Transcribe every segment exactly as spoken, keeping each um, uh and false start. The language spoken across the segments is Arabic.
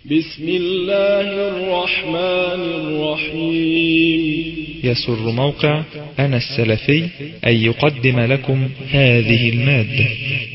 بسم الله الرحمن الرحيم. يسر موقع أنا السلفي أن يقدم لكم هذه المادة.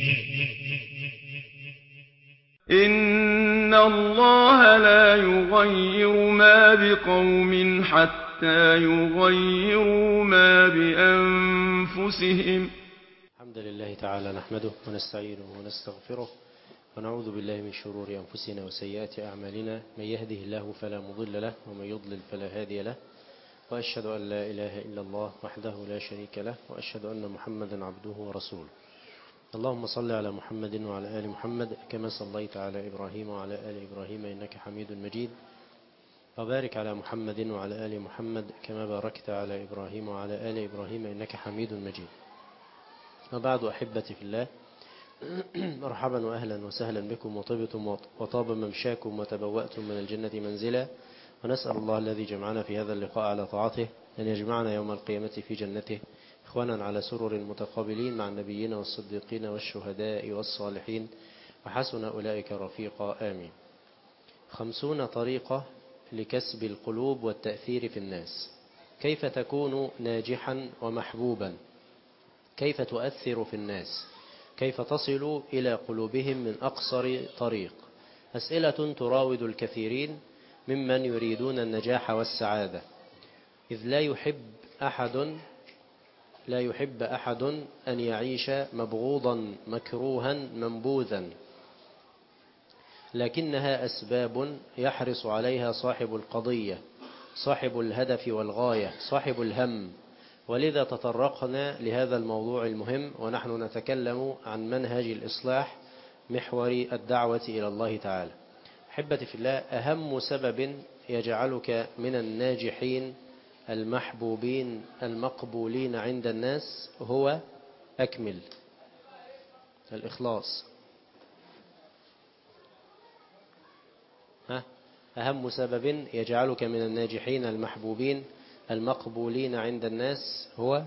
إن الله لا يغير ما بقوم حتى يغيروا ما بأنفسهم. الحمد لله تعالى نحمده ونستعينه ونستغفره ونعوذ بالله من شرور أنفسنا وسيئات أعمالنا، من يهده الله فلا مضل له ومن يضلل فلا هادي له، وأشهد أن لا إله إلا الله وحده لا شريك له، وأشهد أن محمدا عبده ورسوله. اللهم صل على محمد وعلى آل محمد كما صليت على إبراهيم وعلى آل إبراهيم إنك حميد مجيد، وبارك على محمد وعلى آل محمد كما باركت على إبراهيم وعلى آل إبراهيم إنك حميد مجيد. وبعد أحبتي في الله، مرحبا وأهلا وسهلا بكم، وطبتم وطاب ممشاكم وتبوأتم من الجنة منزلا، ونسأل الله الذي جمعنا في هذا اللقاء على طاعته أن يجمعنا يوم القيامة في جنته إخوانا على سرر متقابلين مع النبيين والصديقين والشهداء والصالحين، وحسن أولئك رفيقا، آمين. خمسون طريقة لكسب القلوب والتأثير في الناس. كيف تكون ناجحا ومحبوبا؟ كيف تؤثر في الناس؟ كيف تصل إلى قلوبهم من أقصر طريق؟ أسئلة تراود الكثيرين ممن يريدون النجاح والسعادة، إذ لا يحب أحد لا يحب أحد أن يعيش مبغوضا مكروها منبوذا، لكنها أسباب يحرص عليها صاحب القضية، صاحب الهدف والغاية، صاحب الهم. ولذا تطرقنا لهذا الموضوع المهم، ونحن نتكلم عن منهج الإصلاح محور الدعوة إلى الله تعالى. أحبتي في الله، أهم سبب يجعلك من الناجحين المحبوبين المقبولين عند الناس هو أكمل الإخلاص. ها؟ أهم سبب يجعلك من الناجحين المحبوبين المقبولين عند الناس هو،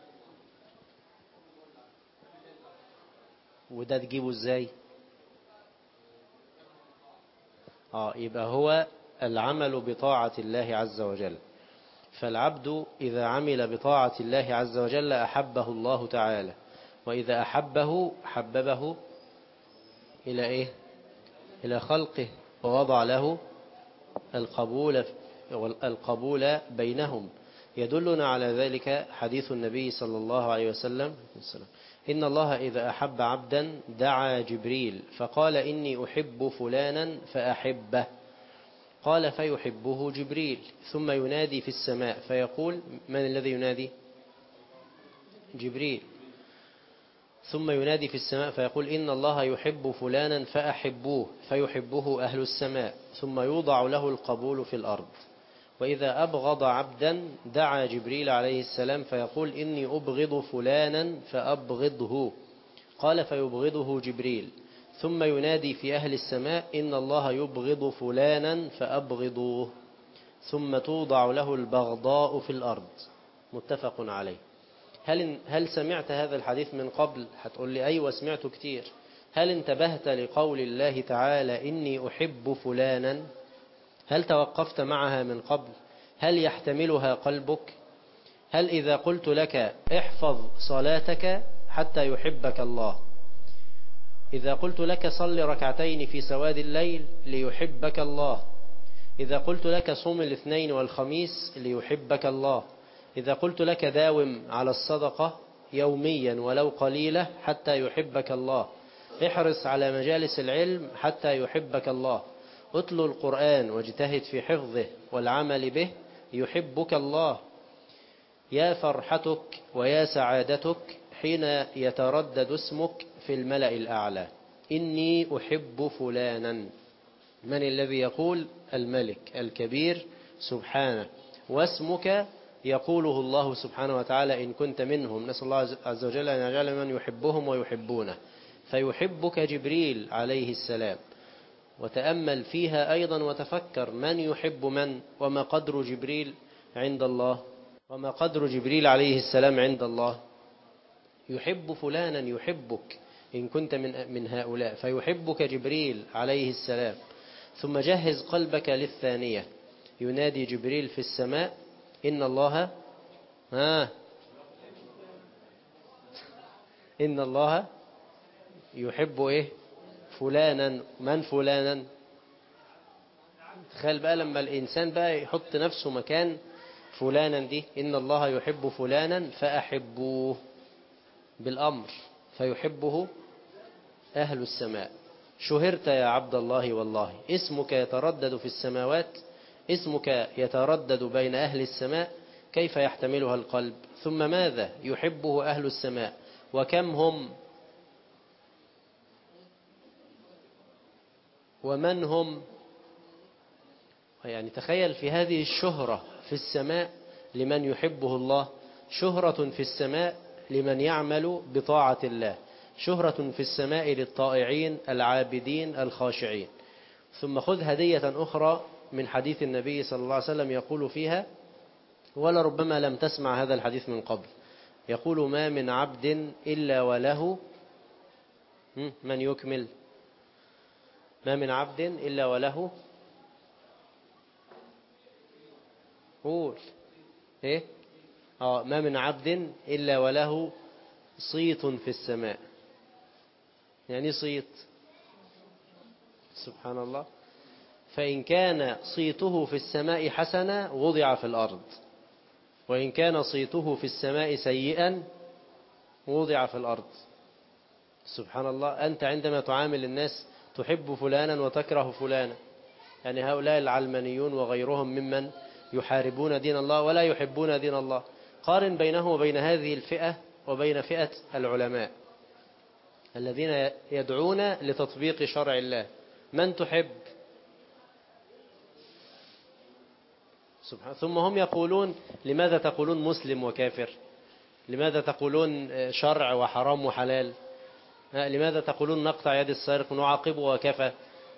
وده تجيبه ازاي؟ آه يبقى هو العمل بطاعة الله عز وجل. فالعبد إذا عمل بطاعة الله عز وجل أحبه الله تعالى، وإذا أحبه حببه إلى إيه؟ إلى خلقه، ووضع له القبول القبول بينهم. يدلنا على ذلك حديث النبي صلى الله عليه وسلم: إن الله إذا أحب عبدا دعا جبريل فقال إني أحب فلانا فأحبه، قال فيحبه جبريل، ثم ينادي في السماء فيقول: من الذي ينادي؟ جبريل. ثم ينادي في السماء فيقول: إن الله يحب فلانا فأحبوه، فيحبه أهل السماء، ثم يوضع له القبول في الأرض. وإذا أبغض عبدا دعا جبريل عليه السلام فيقول: إني أبغض فلانا فأبغضه، قال فيبغضه جبريل، ثم ينادي في أهل السماء: إن الله يبغض فلانا فأبغضوه، ثم توضع له البغضاء في الأرض. متفق عليه. هل هل سمعت هذا الحديث من قبل؟ هتقول لي أيوة سمعته كتير. هل انتبهت لقول الله تعالى: إني أحب فلانا؟ هل توقفت معها من قبل؟ هل يحتملها قلبك؟ هل إذا قلت لك احفظ صلاتك حتى يحبك الله، إذا قلت لك صل ركعتين في سواد الليل ليحبك الله، إذا قلت لك صوم الاثنين والخميس ليحبك الله، إذا قلت لك داوم على الصدقة يوميا ولو قليلة حتى يحبك الله، احرص على مجالس العلم حتى يحبك الله، اتلو القرآن واجتهد في حفظه والعمل به، يحبك الله. يا فرحتك ويا سعادتك حين يتردد اسمك في الملأ الأعلى: إني أحب فلانا. من الذي يقول؟ الملك الكبير سبحانه، واسمك يقوله الله سبحانه وتعالى إن كنت منهم. نسأل الله عز وجل أن يجعل من يحبهم ويحبونه. فيحبك جبريل عليه السلام. وتأمل فيها أيضا وتفكر: من يحب من؟ وما قدر جبريل عند الله؟ وما قدر جبريل عليه السلام عند الله؟ يحب فلانا، يحبك إن كنت من من هؤلاء، فيحبك جبريل عليه السلام. ثم جهز قلبك للثانية. ينادي جبريل في السماء إن الله ها إن الله يحب إيه فلانا. من فلانا؟ تخيل بقى لما الإنسان بقى يحط نفسه مكان فلانا دي. إن الله يحب فلانا فأحبوه بالأمر فيحبه أهل السماء. شهرت يا عبد الله والله، اسمك يتردد في السماوات، اسمك يتردد بين أهل السماء، كيف يحتملها القلب؟ ثم ماذا يحبه أهل السماء؟ وكم هم ومن هم؟ يعني تخيل في هذه الشهرة في السماء لمن يحبه الله، شهرة في السماء لمن يعمل بطاعة الله، شهرة في السماء للطائعين العابدين الخاشعين. ثم خذ هدية أخرى من حديث النبي صلى الله عليه وسلم يقول فيها، ولربما لم تسمع هذا الحديث من قبل، يقول ما من عبد إلا وله من يكمل ما من عبد إلا وله قول إيه آه ما من عبد إلا وله صيت في السماء. يعني صيت سبحان الله. فإن كان صيته في السماء حسنا وضع في الأرض، وإن كان صيته في السماء سيئا وضع في الأرض. سبحان الله. أنت عندما تعامل الناس تحب فلانا وتكره فلانا، يعني هؤلاء العلمانيون وغيرهم ممن يحاربون دين الله ولا يحبون دين الله. قارن بينه وبين هذه الفئة وبين فئة العلماء الذين يدعون لتطبيق شرع الله. من تحب؟ سبحان. ثم هم يقولون لماذا تقولون مسلم وكافر؟ لماذا تقولون شرع وحرام وحلال؟ لماذا تقولون نقطع يد السارق ونعاقبه وكفى؟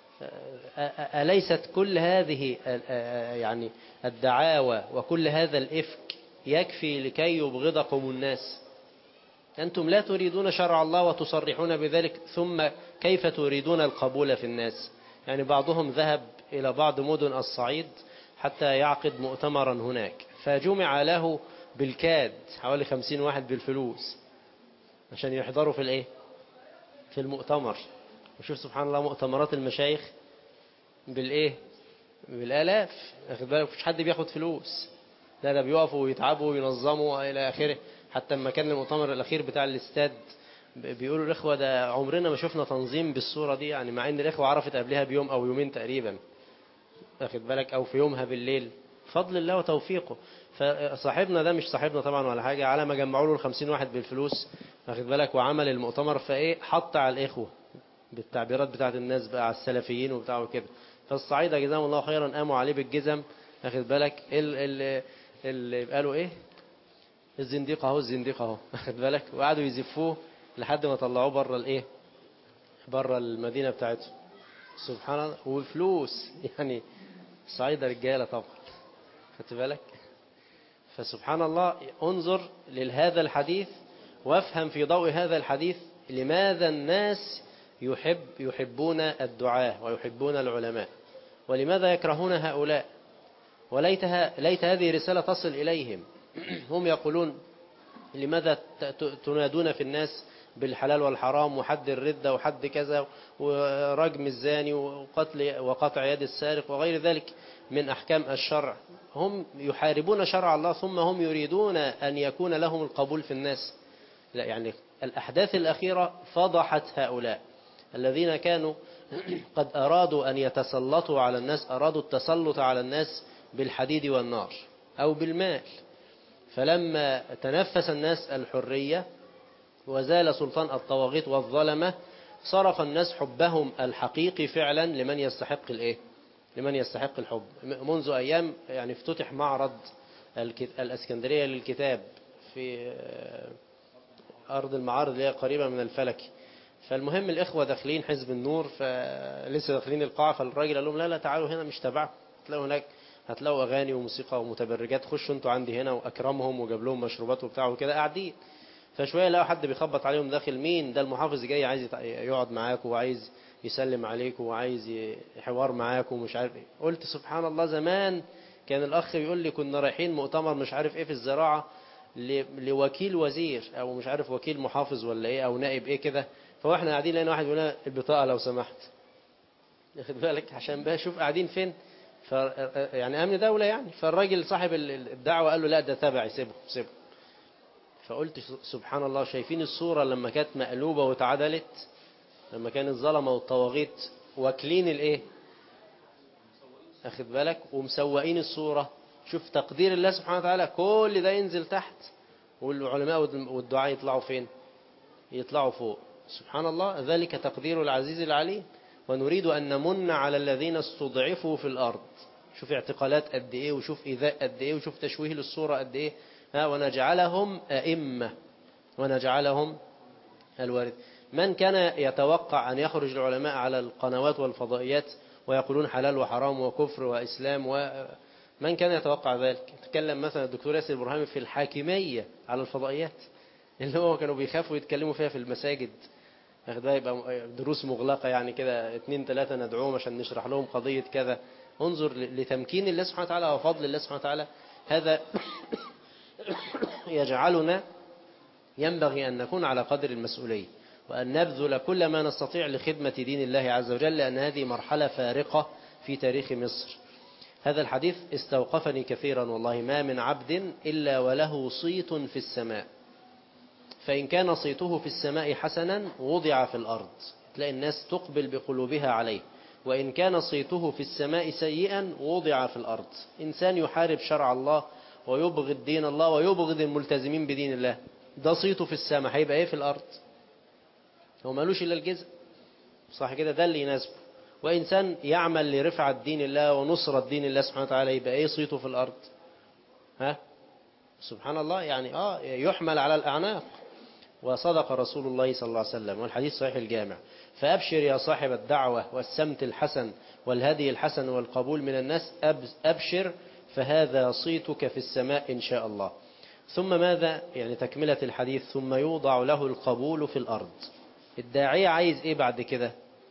أليست كل هذه يعني الدعاوى وكل هذا الإفك يكفي لكي يبغضكم الناس؟ أنتم لا تريدون شرع الله وتصرحون بذلك، ثم كيف تريدون القبول في الناس؟ يعني بعضهم ذهب إلى بعض مدن الصعيد حتى يعقد مؤتمرا هناك، فجمع له بالكاد حوالي خمسين واحد بالفلوس عشان يحضروا في الايه في المؤتمر. وشوف سبحان الله مؤتمرات المشايخ بالايه بالالاف، واخد بالك؟ مفيش حد بياخد فلوس، لا لا بيقفوا ويتعبوا وينظموا الى اخره. حتى لما كان المؤتمر الاخير بتاع الاستاد بيقولوا الاخوه ده عمرنا ما شفنا تنظيم بالصوره دي، يعني مع ان الاخوه عرفت قبلها بيوم او يومين تقريبا، واخد بالك، او في يومها بالليل، فضل الله وتوفيقه. فصاحبنا ده مش صاحبنا طبعا ولا حاجه، على ما جمعوا له الخمسين واحد بالفلوس، واخد بالك، وعمل المؤتمر، فايه حط على الاخوه بالتعبيرات بتاعت الناس بقى على السلفيين وبتاعه كده. فالصعيده جزاهم الله خيرا قاموا عليه بالجزم، واخد بالك، اللي اللي قالوا ايه الزنديق اهو الزنديق اهو، واخد بالك، وقعدوا يزفوه لحد ما طلعوه بره الايه بره المدينه بتاعتهم. سبحان الله. وفلوس يعني صعيدة رجالة طبعا، خدت بالك. فسبحان الله، انظر لهذا الحديث وافهم في ضوء هذا الحديث لماذا الناس يحب يحبون الدعاة ويحبون العلماء، ولماذا يكرهون هؤلاء. وليتها ليت هذه رسالة تصل إليهم. هم يقولون لماذا تنادون في الناس بالحلال والحرام وحد الردة وحد كذا ورجم الزاني وقتل وقطع يد السارق وغير ذلك من أحكام الشرع. هم يحاربون شرع الله، ثم هم يريدون أن يكون لهم القبول في الناس. لا، يعني الأحداث الأخيرة فضحت هؤلاء الذين كانوا قد أرادوا أن يتسلطوا على الناس، أرادوا التسلط على الناس بالحديد والنار أو بالمال. فلما تنفس الناس الحرية وزال سلطان الطواغيت والظلمة، صرف الناس حبهم الحقيقي فعلا لمن يستحق الايه لمن يستحق الحب. منذ أيام يعني افتتح معرض الاسكندرية للكتاب في أرض المعارض اللي هي قريبة من الفلكي. فالمهم الإخوة داخلين حزب النور، فلسه داخلين القاعة، فالراجل قال لهم لا لا تعالوا هنا مش تبعكم، هتلاقوا هناك هتلاقوا أغاني وموسيقى ومتبرجات، خشوا انتوا عندي هنا. وأكرمهم وجاب لهم مشروبات وبتاع وكده قاعدين. فشوية لقوا حد بيخبط عليهم داخل، مين ده؟ المحافظ جاي عايز يقعد معاكم وعايز يسلم عليكم وعايز حوار معاكم ومش عارف ايه. قلت سبحان الله، زمان كان الأخ بيقول لي كنا رايحين مؤتمر مش عارف ايه في الزراعة لوكيل وزير أو مش عارف وكيل محافظ ولا ايه أو نائب ايه كده، فواحنا قاعدين لقينا واحد بيقول لنا البطاقة لو سمحت. واخد بالك؟ عشان بقى شوف قاعدين فين، ف يعني أمن دولة يعني. فالراجل صاحب الدعوة قال له لا ده تبعي، سيبه سيبه. فقلت سبحان الله، شايفين الصورة لما كانت مقلوبة واتعدلت، لما كان الظلمة والطواغيت واكلين الايه، اخد بالك، ومسوقين الصورة. شوف تقدير الله سبحانه وتعالى، كل ده ينزل تحت والعلماء والدعاء يطلعوا فين؟ يطلعوا فوق. سبحان الله، ذلك تقدير العزيز العليم. ونريد أن نمن على الذين استضعفوا في الأرض. شوف اعتقالات قد ايه، وشوف إيذاء قد ايه، وشوف تشويه للصورة قد ايه. ها، ونجعلهم أئمة ونجعلهم الوارث. من كان يتوقع أن يخرج العلماء على القنوات والفضائيات ويقولون حلال وحرام وكفر وإسلام، ومن كان يتوقع ذلك؟ تكلم مثلا الدكتور ياسر البرهامي في الحاكمية على الفضائيات اللي هو كانوا بيخافوا يتكلموا فيها في المساجد. ده يبقى دروس مغلقة يعني كده، اتنين تلاتة ندعوهم عشان نشرح لهم قضية كذا. انظر لتمكين الله سبحانه وتعالى وفضل الله سبحانه وتعالى. هذا يجعلنا ينبغي أن نكون على قدر المسؤولية، وأن نبذل كل ما نستطيع لخدمة دين الله عز وجل، لأن هذه مرحلة فارقة في تاريخ مصر. هذا الحديث استوقفني كثيرا والله. ما من عبد إلا وله صيت في السماء، فإن كان صيته في السماء حسنا وضع في الأرض، تلاقي الناس تقبل بقلوبها عليه. وإن كان صيته في السماء سيئا وضع في الأرض. إنسان يحارب شرع الله ويبغض دين الله ويبغض الملتزمين بدين الله، ده صيته في السماء، هيبقى ايه في الأرض؟ هو مالوش إلا الجزء، صح كده؟ ده اللي يناسبه. وإنسان يعمل لرفعة دين الله ونصرة دين الله سبحانه وتعالى، يبقى ايه صيته في الأرض؟ ها؟ سبحان الله، يعني آه يحمل على الأعناق. وصدق رسول الله صلى الله عليه وسلم، والحديث صحيح الجامع. فأبشر يا صاحب الدعوة والسمت الحسن والهدي الحسن والقبول من الناس، أبشر، فهذا صيتك في السماء إن شاء الله. ثم ماذا؟ يعني تكملة الحديث، ثم يوضع له القبول في الأرض. الداعية عايز ايه بعد كده؟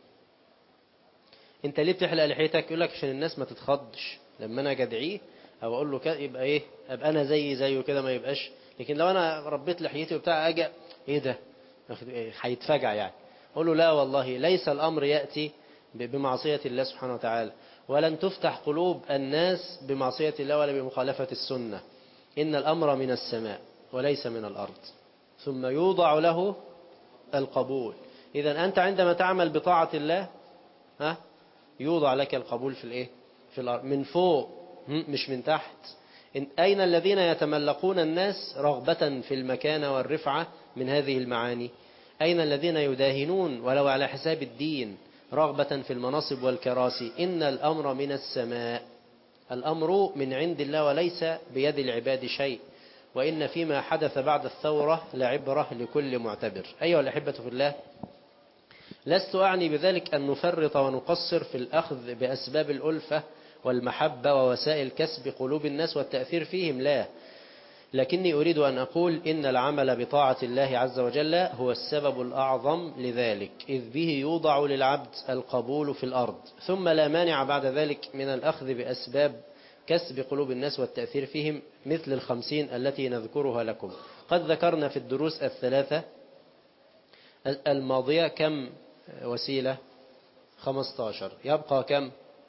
انت ليه بتحلق لحيتك؟ يقول لك عشان الناس ما تتخضش لما انا جدعيه او اقول له كده، يبقى ايه، ابقى انا زي زيه كده، ما يبقاش. لكن لو انا ربيت لحيتي وبتاع اجي ايه ده، هيتفجع يعني. اقول له لا والله، ليس الامر ياتي بمعصية الله سبحانه وتعالى، ولن تفتح قلوب الناس بمعصية الله ولا بمخالفة السنة. إن الأمر من السماء وليس من الأرض. ثم يوضع له القبول. إذا أنت عندما تعمل بطاعة الله، ها، يوضع لك القبول في الإيه؟ في الأرض، من فوق مش من تحت. أين الذين يتملقون الناس رغبة في المكانة والرفعة من هذه المعاني؟ أين الذين يداهنون ولو على حساب الدين رغبة في المناصب والكراسي؟ إن الأمر من السماء، الأمر من عند الله وليس بيد العباد شيء. وإن فيما حدث بعد الثورة لعبرة لكل معتبر. أيها الأحبة في الله، لست أعني بذلك أن نفرط ونقصر في الأخذ بأسباب الألفة والمحبة ووسائل كسب قلوب الناس والتأثير فيهم، لا. لكني أريد أن أقول إن العمل بطاعة الله عز وجل هو السبب الأعظم لذلك، إذ به يوضع للعبد القبول في الأرض. ثم لا مانع بعد ذلك من الأخذ بأسباب كسب قلوب الناس والتأثير فيهم، مثل الخمسين التي نذكرها لكم. قد ذكرنا في الدروس الثلاثة الماضية كم وسيلة؟ خمسة عشر. يبقى كم؟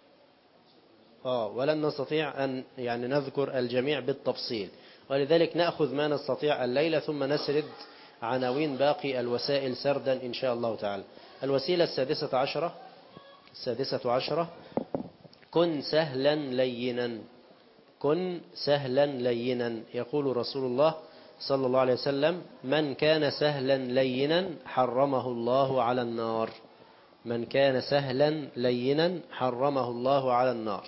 آه ولن نستطيع أن يعني نذكر الجميع بالتفصيل، ولذلك نأخذ ما نستطيع الليلة ثم نسرد عناوين باقي الوسائل سردا إن شاء الله تعالى. الوسيلة السادسة عشرة السادسة عشرة كن سهلا لينا. كن سهلا لينا. يقول رسول الله صلى الله عليه وسلم: من كان سهلا لينا حرمه الله على النار. من كان سهلا لينا حرمه الله على النار.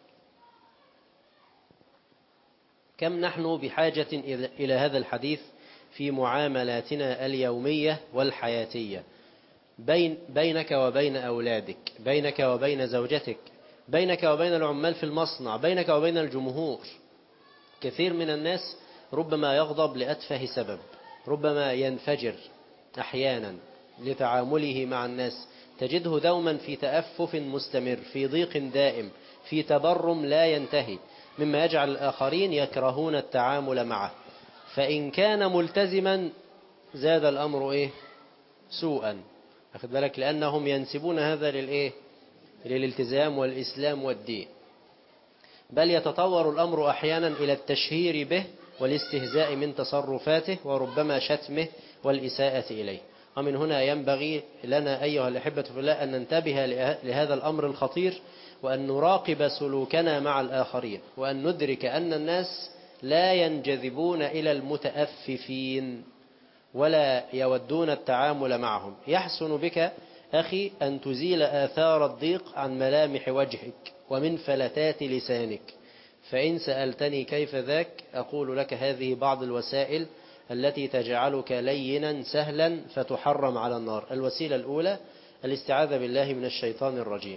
كم نحن بحاجة إلى هذا الحديث في معاملاتنا اليومية والحياتية، بين بينك وبين أولادك، بينك وبين زوجتك، بينك وبين العمال في المصنع، بينك وبين الجمهور. كثير من الناس ربما يغضب لأتفه سبب، ربما ينفجر أحيانا لتعامله مع الناس، تجده دوما في تأفف مستمر، في ضيق دائم، في تبرم لا ينتهي، مما يجعل الآخرين يكرهون التعامل معه. فإن كان ملتزما زاد الأمر إيه؟ سوءا. أخذ بالك، لأنهم ينسبون هذا للإيه؟ للالتزام والإسلام والدين، بل يتطور الأمر أحيانا إلى التشهير به والاستهزاء من تصرفاته وربما شتمه والإساءة إليه. ومن هنا ينبغي لنا أيها الأحبة في الله أن ننتبه لهذا الأمر الخطير، وأن نراقب سلوكنا مع الآخرين، وأن ندرك أن الناس لا ينجذبون إلى المتأففين ولا يودون التعامل معهم. يحسن بك أخي أن تزيل آثار الضيق عن ملامح وجهك ومن فلتات لسانك. فإن سألتني كيف ذاك أقول لك هذه بعض الوسائل التي تجعلك لينا سهلا فتحرم على النار. الوسيلة الأولى الاستعاذة بالله من الشيطان الرجيم،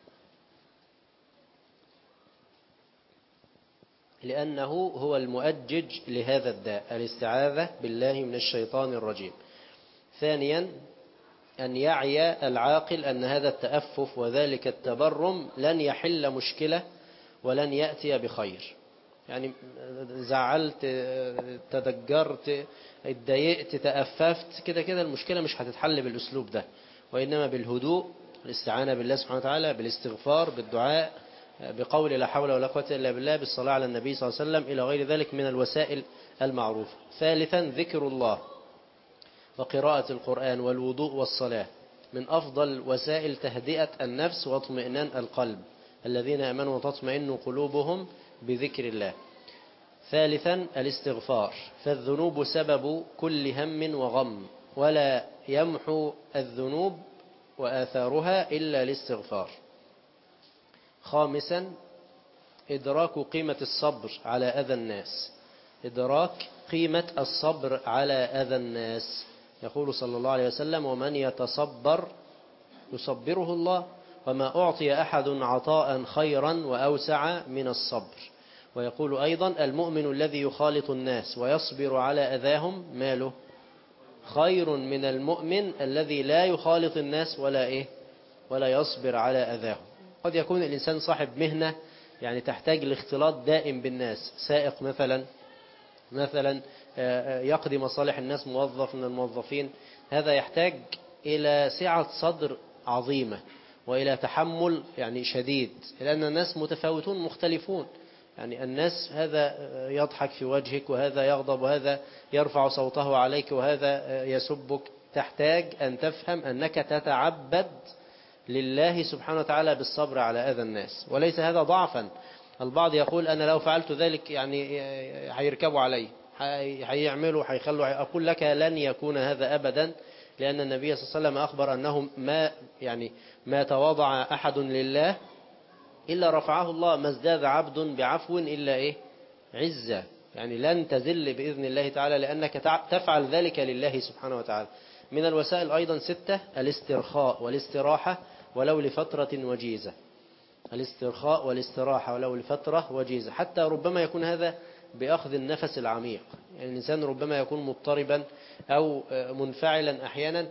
لأنه هو المؤجج لهذا الداء، الاستعاذة بالله من الشيطان الرجيم. ثانيا أن يعي العاقل أن هذا التأفف وذلك التبرم لن يحل مشكلة ولن يأتي بخير. يعني زعلت، تدجرت، اتضايقت، تأففت، كده كده المشكلة مش هتتحل بالأسلوب ده، وإنما بالهدوء، الاستعانة بالله سبحانه وتعالى، بالاستغفار، بالدعاء، بقول لا حول ولا قوة إلا بالله، بالصلاة على النبي صلى الله عليه وسلم، إلى غير ذلك من الوسائل المعروفة. ثالثا ذكر الله وقراءة القرآن والوضوء والصلاة من أفضل وسائل تهدئة النفس واطمئنان القلب، الذين آمنوا وتطمئن قلوبهم بذكر الله. ثالثا الاستغفار، فالذنوب سبب كل هم وغم، ولا يمحو الذنوب وآثارها إلا الاستغفار. خامسا إدراك قيمة الصبر على أذى الناس، إدراك قيمة الصبر على أذى الناس. يقول صلى الله عليه وسلم: ومن يتصبر يصبره الله، وما أعطي أحد عطاء خيرا وأوسع من الصبر. ويقول أيضا: المؤمن الذي يخالط الناس ويصبر على أذاهم ماله خير من المؤمن الذي لا يخالط الناس ولا إيه ولا يصبر على أذاهم. قد يكون الإنسان صاحب مهنة يعني تحتاج لاختلاط دائم بالناس، سائق مثلا مثلا يقضي مصالح الناس، موظف من الموظفين، هذا يحتاج إلى سعة صدر عظيمة وإلى تحمل يعني شديد، لأن الناس متفاوتون مختلفون. يعني الناس هذا يضحك في وجهك، وهذا يغضب، وهذا يرفع صوته عليك، وهذا يسبك. تحتاج أن تفهم أنك تتعبد لله سبحانه وتعالى بالصبر على أذى الناس، وليس هذا ضعفا. البعض يقول أنا لو فعلت ذلك يعني هيركبوا علي، هيعملوا، هيخلوا. أقول لك لن يكون هذا أبدا، لأن النبي صلى الله عليه وسلم أخبر أنه ما يعني ما تواضع أحد لله إلا رفعه الله، ما ازداد عبد بعفو إلا إيه عزة. يعني لن تزل بإذن الله تعالى، لأنك تفعل ذلك لله سبحانه وتعالى. من الوسائل أيضا ستة الاسترخاء والاستراحة ولو لفترة وجيزة، الاسترخاء والاستراحة ولو لفترة وجيزة، حتى ربما يكون هذا بأخذ النفس العميق. يعني الإنسان ربما يكون مضطربا أو منفعلا أحيانا،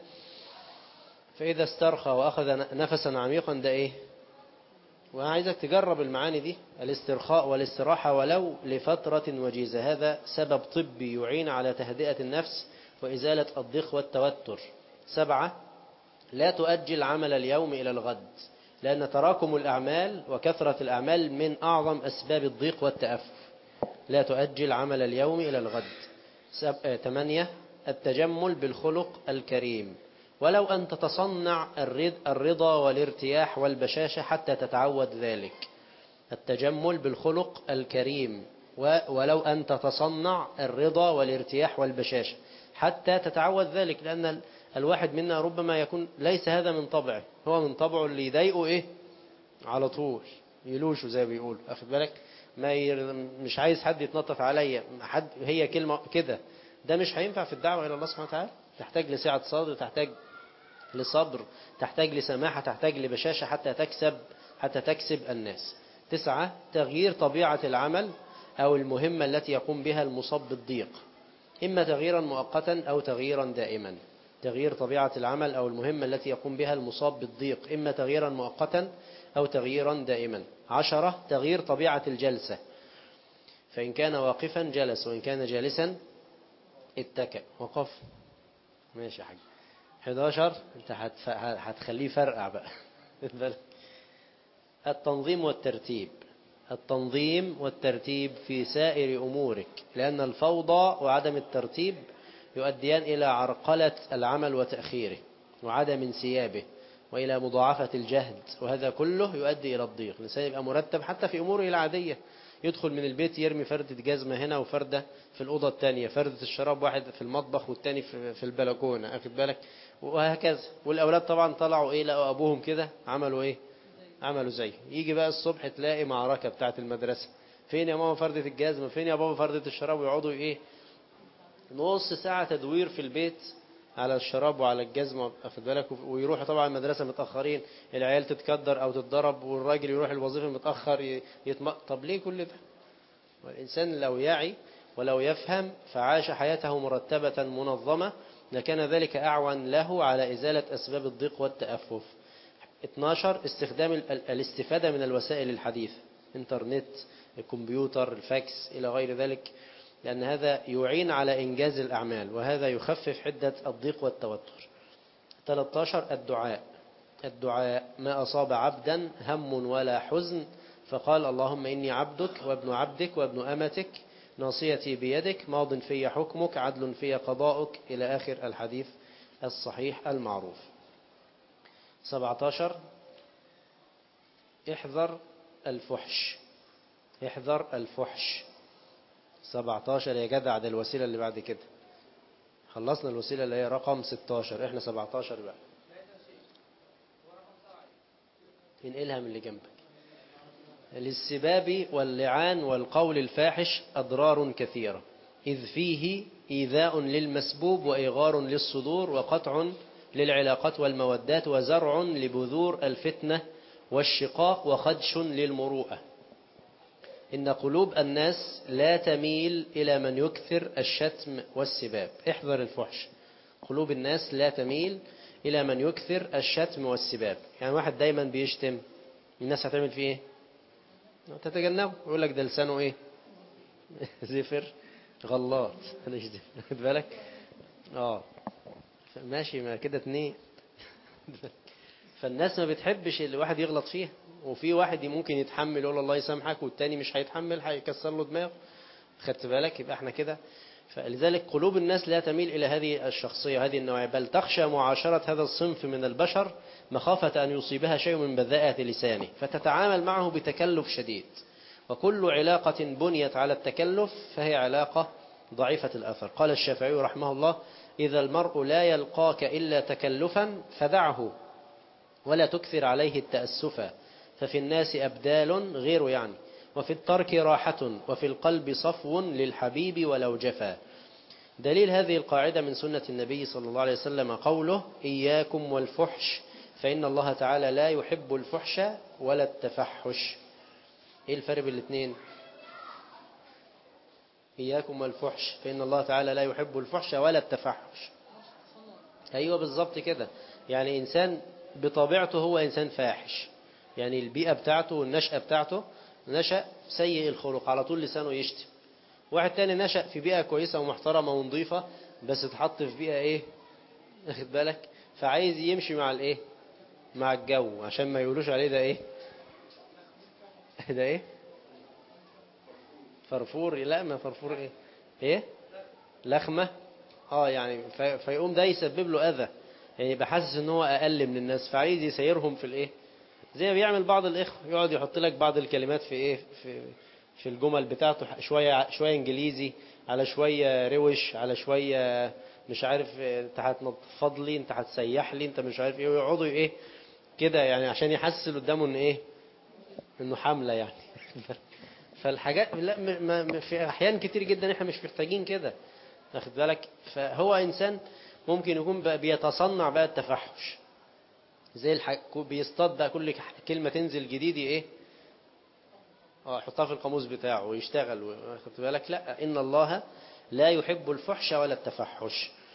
فإذا استرخى وأخذ نفسا عميقا ده إيه. وعايزك تجرب المعاني دي، الاسترخاء والاستراحة ولو لفترة وجيزة. هذا سبب طبي يعين على تهدئة النفس وإزالة الضيق والتوتر. سبعة لا تؤجل عمل اليوم إلى الغد، لأن تراكم الأعمال وكثرة الأعمال من أعظم أسباب الضيق والتأفف. لا تؤجل عمل اليوم إلى الغد. ثمانية التجمل بالخلق الكريم، ولو أن تتصنع الرضا والارتياح والبشاشة حتى تتعود ذلك. التجمل بالخلق الكريم، ولو أن تتصنع الرضا والارتياح والبشاشة حتى تتعود ذلك، لأن الواحد منا ربما يكون ليس هذا من طبعه، هو من طبعه اللي يضايقه إيه على طول يلوشه زي بيقول، أخذ بالك، ما ير... مش عايز حد يتنطط عليا، حد هي كلمة كده، ده مش هينفع في الدعوة إلى الله سبحانه وتعالى. تحتاج لسعة صدر، تحتاج لصبر، تحتاج لسماحة، تحتاج لبشاشة حتى تكسب حتى تكسب الناس. تسعة تغيير طبيعة العمل أو المهمة التي يقوم بها المصاب بالضيق، إما تغييرا مؤقتا أو تغييرا دائما. تغيير طبيعة العمل أو المهمة التي يقوم بها المصاب بالضيق، إما تغييرا مؤقتا أو تغييرا دائما. عشرة تغيير طبيعة الجلسة، فإن كان واقفا جلس، وإن كان جالسا اتكأ. وقف ماشي يا حاج. حداشر انت هتف... هتخليه فرقع بقى. التنظيم والترتيب، التنظيم والترتيب في سائر أمورك، لأن الفوضى وعدم الترتيب يؤديان إلى عرقلة العمل وتأخيره وعدم انسيابه وإلى مضاعفة الجهد، وهذا كله يؤدي إلى الضيق. الإنسان يبقى مرتب حتى في أموره العادية، يدخل من البيت يرمي فردة جزمة هنا وفردة في الأوضة الثانية، فردة الشراب واحد في المطبخ والتاني في البلكونة، أخذ بالك، وهكذا. والأولاد طبعا طلعوا إيه، لقوا أبوهم كده عملوا إيه، عملوا زي. يجي بقى الصبح تلاقي معركة بتاعة المدرسة، فين يا ماما فردة الجزمة، فين يا بابا فردة الشراب، ويقعدوا إيه نص ساعة تدوير في البيت على الشراب وعلى الجزمة، أخذ بالك. ويروحوا طبعا المدرسة متأخرين، العيال تتكدر أو تتضرب، والراجل يروح الوظيفة متأخر يتم... طب ليه كل ده؟ والإنسان لو يعي ولو يفهم فعاش حياته مرتبة منظمة لكان ذلك أعون له على إزالة أسباب الضيق والتأفف. اثناشر استخدام الاستفادة من الوسائل الحديثة، انترنت، الكمبيوتر، الفاكس إلى غير ذلك، لأن هذا يعين على إنجاز الأعمال، وهذا يخفف حدة الضيق والتوتر. ثلاثة عشر الدعاء، الدعاء ما أصاب عبدا هم ولا حزن فقال اللهم إني عبدك وابن عبدك وابن أمتك ناصيتي بيدك ماض في حكمك عدل في قضاؤك إلى آخر الحديث الصحيح المعروف. سبعة عشر احذر الفحش، احذر الفحش. سبعة عشر يا جدع، ده الوسيلة اللي بعد كده. خلصنا الوسيلة اللي هي رقم ستة عشر، احنا سبعة عشر بقى. انقلها من اللي جنبك. للسباب واللعان والقول الفاحش أضرار كثيرة، إذ فيه إيذاء للمسبوب وإغار للصدور وقطع للعلاقات والمودات وزرع لبذور الفتنة والشقاق وخدش للمروءة. إن قلوب الناس لا تميل إلى من يكثر الشتم والسباب. احذر الفحش. قلوب الناس لا تميل إلى من يكثر الشتم والسباب. يعني واحد دايما بيشتم، الناس هتعمل فيه ايه؟ تتجنبه، يقول لك ده لسانه ايه، زفر غلط، خد بالك. اه ماشي، ما كده اتنين. فالناس ما بتحبش الواحد يغلط فيها، وفي واحد ممكن يتحمل يقول الله يسامحك، والتاني مش هيتحمل هيكسر له دماغه، خدت بالك. يبقى احنا كده. فلذلك قلوب الناس لا تميل إلى هذه الشخصية هذه النوعية، بل تخشى معاشرة هذا الصنف من البشر مخافة أن يصيبها شيء من بذاءة لسانه، فتتعامل معه بتكلف شديد. وكل علاقة بنيت على التكلف فهي علاقة ضعيفة الأثر. قال الشافعي رحمه الله إذا المرء لا يلقاك إلا تكلفا فدعه ولا تكثر عليه التأسفا، ففي الناس أبدال غير يعني، وفي الترك راحة، وفي القلب صفو للحبيب ولو جفا. دليل هذه القاعدة من سنة النبي صلى الله عليه وسلم قوله إياكم والفحش فإن الله تعالى لا يحب الفحش ولا التفحش. إيه الفرق بين الاثنين؟ إياكم والفحش فإن الله تعالى لا يحب الفحش ولا التفحش. أيوة بالضبط كده. يعني إنسان بطبيعته هو إنسان فاحش، يعني البيئة بتاعته والنشأة بتاعته نشأ سيء الخلق، على طول لسانه يشتم. واحد تاني نشأ في بيئة كويسة ومحترمة ونظيفة، بس اتحط في بيئة ايه، اخد بالك، فعايز يمشي مع الايه، مع الجو، عشان ما يقولوش عليه ده ايه، ده ايه، فرفور. لا ما فرفور ايه، ايه لخمة. اه يعني في فيقوم ده يسبب له اذى، يعني يبقى حاسس ان هو اقل من الناس، فعايز يسيرهم في الايه، زي ما بيعمل بعض الاخوه، يقعد يحط لك بعض الكلمات في ايه، في في الجمل بتاعته، شويه شويه انجليزي، على شويه روش، على شويه مش عارف انت هتنفض لي، انت هتسيح لي، انت مش عارف ايه، ويقعدوا ايه كده، يعني عشان يحسس اللي قدامه ان ايه، انه حمله يعني. فالحاجات لا ما في احيان كتير جدا احنا مش محتاجين كده، واخد بالك. فهو انسان ممكن يكون بقى بيتصنع بقى التفحش، زي الحق بيصطاد بقى كل كلمة تنزل جديد ايه، اه يحطها في القاموس بتاعه ويشتغل، واخد بالك. لا، ان الله لا يحب الفحش ولا التفحش.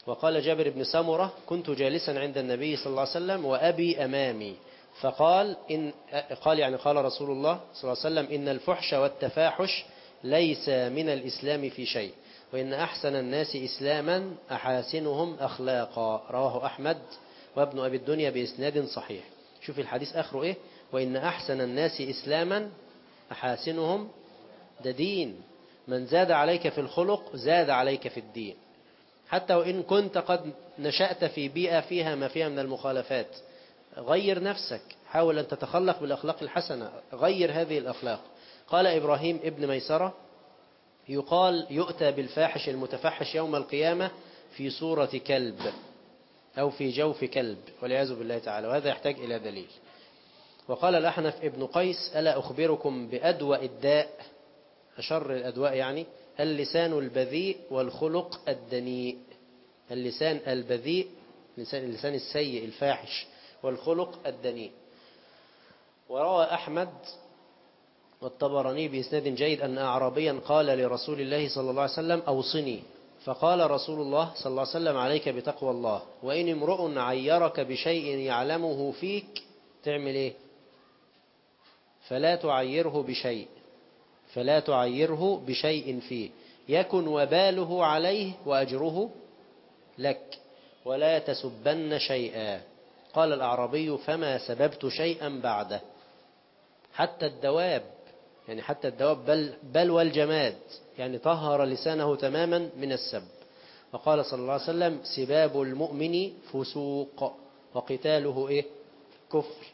وقال جابر بن سمرة كنت جالسا عند النبي صلى الله عليه وسلم وأبي أمامي فقال إن قال يعني قال رسول الله صلى الله عليه وسلم إن الفحش والتفاحش ليس من الإسلام في شيء وإن أحسن الناس إسلاما أحاسنهم أخلاقا رواه أحمد وابن أبي الدنيا بإسناد صحيح. شوف الحديث آخره إيه؟ وإن أحسن الناس إسلاما أحاسنهم. ده دين، من زاد عليك في الخلق زاد عليك في الدين، حتى وإن كنت قد نشأت في بيئة فيها ما فيها من المخالفات. غير نفسك، حاول أن تتخلق بالأخلاق الحسنة، غير هذه الأخلاق. قال إبراهيم ابن ميسرة يقال يؤتى بالفاحش المتفحش يوم القيامة في صورة كلب أو في جوف كلب والعياذ بالله تعالى، وهذا يحتاج إلى دليل. وقال الأحنف ابن قيس ألا أخبركم بأدواء الداء، أشر الأدواء يعني اللسان البذيء والخلق الدنيء. اللسان البذيء، اللسان السيء الفاحش، والخلق الدنيء. وروى أحمد والطبراني بإسناد جيد أن أعرابيا قال لرسول الله صلى الله عليه وسلم أوصني، فقال رسول الله صلى الله عليه وسلم عليك بتقوى الله، وإن امرؤ عيرك بشيء يعلمه فيك تعمل إيه؟ فلا تعيره بشيء فلا تعيره بشيء فيه يكن وباله عليه وأجره لك، ولا تسبن شيئا. قال الأعرابي فما سببت شيئا بعده. حتى الدواب، يعني حتى الدواب بل, بل والجماد، يعني طهر لسانه تماما من السب. وقال صلى الله عليه وسلم سباب المؤمن فسوق وقتاله إيه؟ كفر.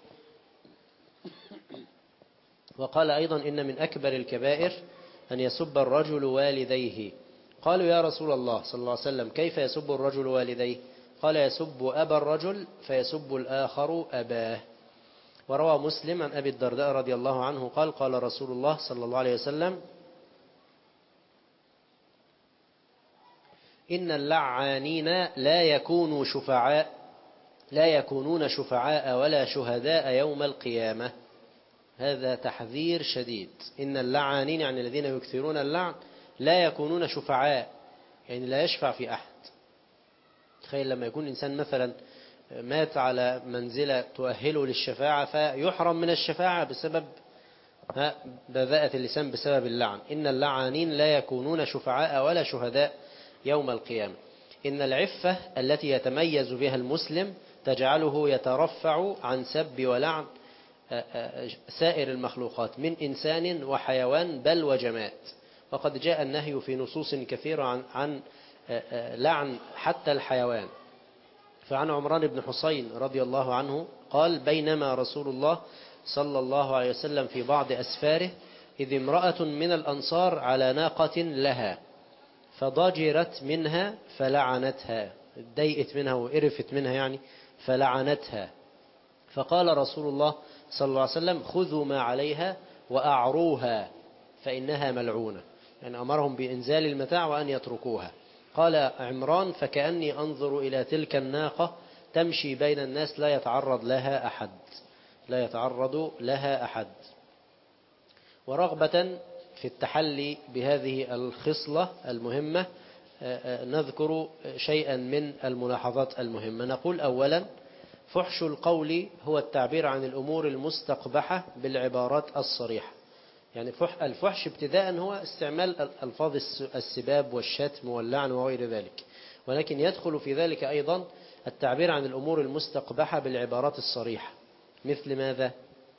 وقال أيضا إن من أكبر الكبائر أن يسب الرجل والديه. قالوا يا رسول الله صلى الله عليه وسلم كيف يسب الرجل والديه؟ قال يسب أبا الرجل فيسب الآخر أباه. وروى مسلم عن أبي الدرداء رضي الله عنه قال قال رسول الله صلى الله عليه وسلم إن اللعانين لا يكونوا شفعاء لا يكونون شفعاء ولا شهداء يوم القيامة. هذا تحذير شديد. إن اللعانين يعني الذين يكثرون اللعن لا يكونون شفعاء، يعني لا يشفع في أحد. تخيل لما يكون إنسان مثلا مات على منزلة تؤهله للشفاعة فيحرم من الشفاعة بسبب بذاءة اللسان بسبب اللعن. إن اللعانين لا يكونون شفعاء ولا شهداء يوم القيامة. إن العفة التي يتميز بها المسلم تجعله يترفع عن سب ولعن سائر المخلوقات من إنسان وحيوان بل وجماد. وقد جاء النهي في نصوص كثيرة عن, عن لعن حتى الحيوان. فعن عمران بن حسين رضي الله عنه قال بينما رسول الله صلى الله عليه وسلم في بعض أسفاره إذ امرأة من الأنصار على ناقة لها فضجرت منها فلعنتها، اتضايقت منها وقرفت منها يعني فلعنتها. فقال رسول الله صلى الله عليه وسلم خذوا ما عليها وأعروها فإنها ملعونة، يعني أمرهم بإنزال المتاع وأن يتركوها. قال عمران فكأني أنظر إلى تلك الناقة تمشي بين الناس لا يتعرض لها أحد لا يتعرض لها أحد. ورغبة في التحلي بهذه الخصلة المهمة نذكر شيئا من الملاحظات المهمة. نقول أولا فحش القول هو التعبير عن الأمور المستقبحة بالعبارات الصريحة. يعني الفحش ابتداء هو استعمال ألفاظ السباب والشتم واللعن وغير ذلك، ولكن يدخل في ذلك أيضا التعبير عن الأمور المستقبحة بالعبارات الصريحة. مثل ماذا؟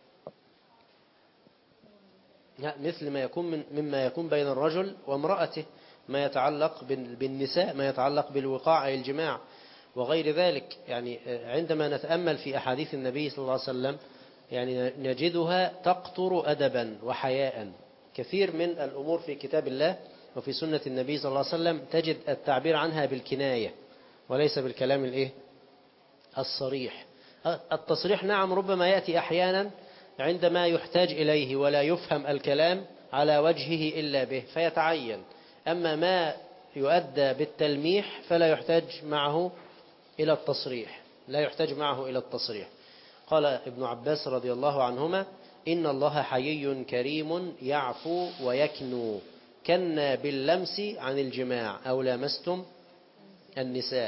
مثل ما يكون من مما يكون بين الرجل وامرأته، ما يتعلق بالنساء، ما يتعلق بالوقاع أي الجماع وغير ذلك. يعني عندما نتأمل في أحاديث النبي صلى الله عليه وسلم يعني نجدها تقطر أدبا وحياء. كثير من الأمور في كتاب الله وفي سنة النبي صلى الله عليه وسلم تجد التعبير عنها بالكناية وليس بالكلام الإيه؟ الصريح. التصريح نعم ربما يأتي أحيانا عندما يحتاج إليه ولا يفهم الكلام على وجهه إلا به فيتعين، أما ما يؤدى بالتلميح فلا يحتاج معه إلى التصريح لا يحتاج معه إلى التصريح. قال ابن عباس رضي الله عنهما إن الله حيي كريم يعفو ويكنو كنا باللمس عن الجماع أو لامستم النساء.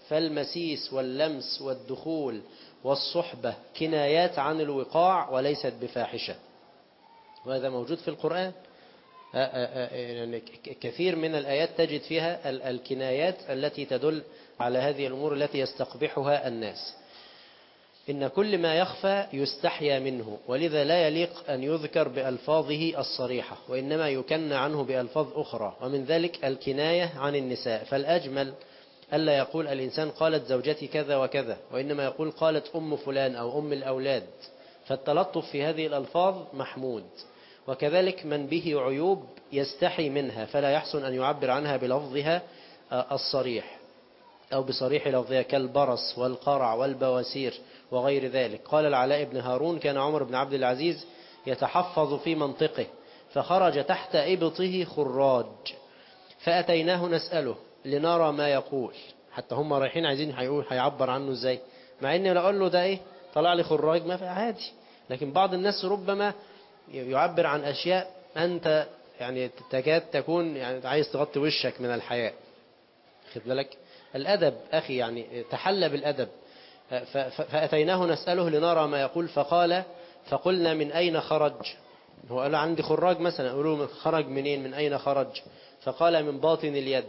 فالمسيس واللمس والدخول والصحبة كنايات عن الوقاع وليست بفاحشة، وهذا موجود في القرآن. يعني كثير من الآيات تجد فيها الكنايات التي تدل على هذه الأمور التي يستقبحها الناس. إن كل ما يخفى يستحيا منه، ولذا لا يليق أن يذكر بألفاظه الصريحة، وإنما يكنى عنه بألفاظ أخرى، ومن ذلك الكناية عن النساء. فالأجمل ألا يقول الإنسان قالت زوجتي كذا وكذا، وإنما يقول قالت أم فلان أو أم الأولاد، فالتلطف في هذه الألفاظ محمود. وكذلك من به عيوب يستحي منها، فلا يحسن أن يعبر عنها بلفظها الصريح أو بصريح لفظها، كالبرص والقرع والبواسير وغير ذلك. قال العلاء بن هارون: كان عمر بن عبد العزيز يتحفظ في منطقه، فخرج تحت إبطه خراج، فأتيناه نسأله لنرى ما يقول. حتى هم رايحين عايزين هيقول هيعبر عنه ازاي، مع اني لو اقول له ده ايه طلع لي خراج ما في عادي. لكن بعض الناس ربما يعبر عن أشياء أنت يعني تكاد تكون يعني عايز تغطي وشك من الحياء. خد بالك الأدب أخي، يعني تحلى بالأدب. فأتيناه نسأله لنرى ما يقول، فقال فقلنا: من أين خرج؟ هو قال عندي خراج مثلا، أقوله خرج منين، من أين خرج؟ فقال: من باطن اليد.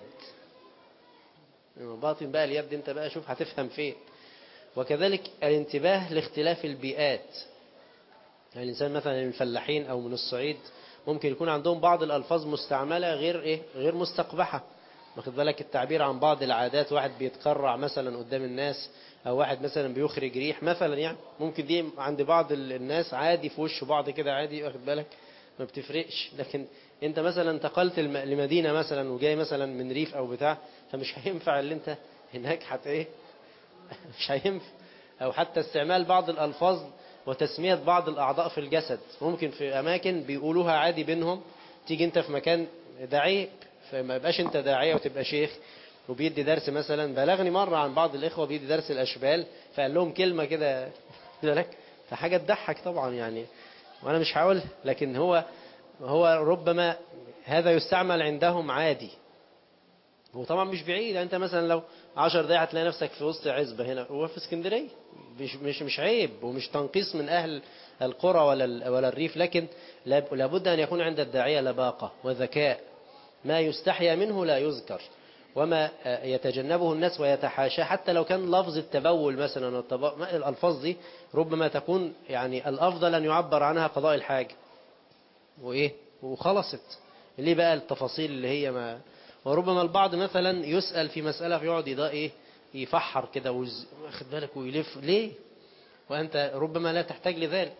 من باطن بقى اليد انت بقى شوف هتفهم فين. وكذلك الانتباه لاختلاف البيئات. يعني الإنسان مثلا الفلاحين أو من الصعيد ممكن يكون عندهم بعض الألفاظ مستعملة غير إيه غير مستقبحة. واخد بالك التعبير عن بعض العادات، واحد بيتقرع مثلا قدام الناس، أو واحد مثلا بيخرج ريح مثلا، يعني ممكن دي عند بعض الناس عادي، في وش بعض كده عادي، واخد بالك ما بتفرقش. لكن انت مثلا انتقلت لمدينة مثلا وجاي مثلا من ريف أو بتاع، فمش هينفع اللي انت هناك حتى ايه مش هينفع. أو حتى استعمال بعض الألفاظ وتسمية بعض الأعضاء في الجسد، ممكن في أماكن بيقولوها عادي بينهم، تيجي أنت في مكان ده عيب، فما يبقاش أنت داعية وتبقى شيخ وبيدي درس مثلا. بلغني مرة عن بعض الإخوة بيدي درس الأشبال، فقال لهم كلمة كده لك فحاجة تضحك طبعا يعني، وأنا مش هقول، لكن هو هو ربما هذا يستعمل عندهم عادي. وطبعا مش بعيد، انت مثلا لو عشر دقايق هتلاقي نفسك في وسط عزبة هنا، هو في اسكندرية، مش مش مش عيب ومش تنقيص من اهل القرى ولا ولا الريف. لكن لابد ان يكون عند الداعية لباقة وذكاء، ما يستحيا منه لا يذكر، وما يتجنبه الناس ويتحاشى. حتى لو كان لفظ التبول مثلا، الالفاظ دي ربما تكون يعني الافضل ان يعبر عنها قضاء الحاجة وايه وخلصت. ليه بقى التفاصيل اللي هي ما وربما البعض مثلا يسأل في مسألة فيقعد ده ايه يفحر كده واخد بالك ويلف ليه، وأنت ربما لا تحتاج لذلك.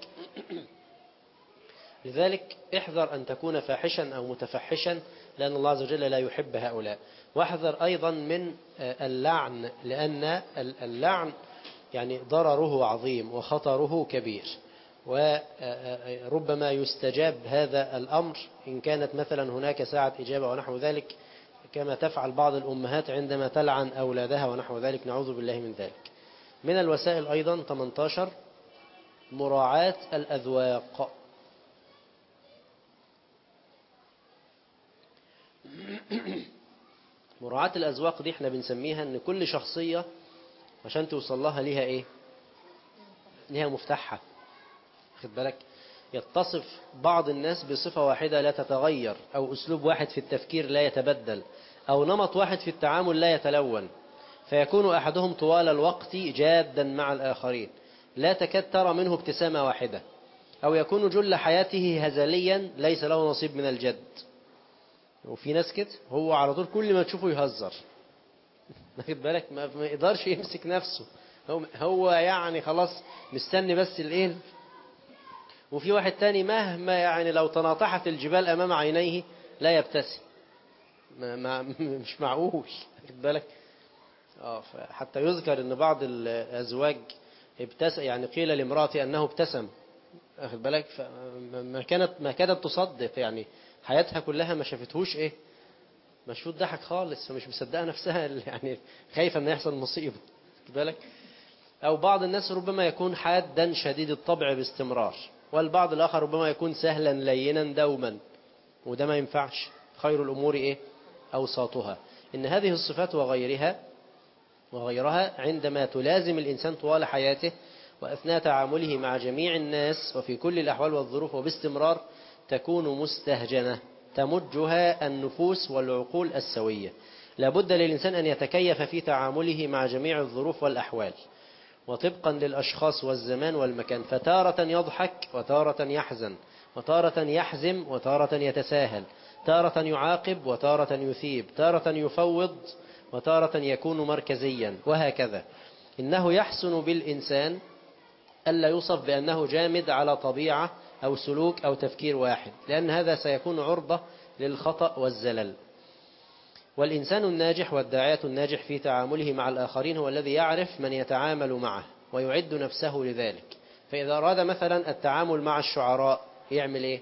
لذلك احذر أن تكون فاحشا أو متفحشا، لأن الله عز وجل لا يحب هؤلاء. واحذر أيضا من اللعن، لأن اللعن يعني ضرره عظيم وخطره كبير، وربما يستجاب هذا الأمر إن كانت مثلا هناك ساعة إجابة ونحو ذلك، كما تفعل بعض الأمهات عندما تلعن أولادها ونحو ذلك، نعوذ بالله من ذلك. من الوسائل أيضا ثمانية عشر مراعاة الأذواق. مراعاة الأذواق دي احنا بنسميها ان كل شخصية عشان توصل لها ليها ايه ليها مفتاحها. خد بالك يتصف بعض الناس بصفة واحدة لا تتغير، او اسلوب واحد في التفكير لا يتبدل، او نمط واحد في التعامل لا يتلون، فيكون احدهم طوال الوقت جادا مع الاخرين لا تكاد ترى منه ابتسامة واحدة، او يكون جل حياته هزليا ليس له نصيب من الجد. وفي ناس كده هو على طول كل ما تشوفه يهزر، واخد بالك ما يقدرش يمسك نفسه، هو يعني خلاص مستني بس الايه. وفي واحد تاني مهما يعني لو تناطحت الجبال امام عينيه لا يبتسم، ما ما مش معقول، واخد بالك. اه حتى يذكر ان بعض الازواج ابتسم، يعني قيل لامرأتي انه ابتسم، واخد بالك، فما كانت ما كادت تصدق، يعني حياتها كلها ما شافتهوش ايه ما شافت ضحك خالص، فمش مصدقه نفسها، يعني خايفه ان يحصل مصيبه، واخد بالك. او بعض الناس ربما يكون حادا شديد الطبع باستمرار، والبعض الاخر ربما يكون سهلا لينا دوما، وده ما ينفعش. خير الامور ايه اوساطها. ان هذه الصفات وغيرها وغيرها عندما تلازم الإنسان طوال حياته وأثناء تعامله مع جميع الناس وفي كل الأحوال والظروف وباستمرار تكون مستهجنة تمجها النفوس والعقول السوية. لابد للإنسان أن يتكيف في تعامله مع جميع الظروف والأحوال وطبقا للأشخاص والزمان والمكان، فتارة يضحك وتارة يحزن، وتارة يحزم وتارة يتساهل، تارة يعاقب وتارة يثيب، تارة يفوض وتارة يكون مركزيا، وهكذا. إنه يحسن بالإنسان ألا يوصف بأنه جامد على طبيعة أو سلوك أو تفكير واحد، لأن هذا سيكون عرضة للخطأ والزلل. والإنسان الناجح والداعية الناجح في تعامله مع الآخرين هو الذي يعرف من يتعامل معه ويعد نفسه لذلك. فإذا أراد مثلا التعامل مع الشعراء يعمل إيه؟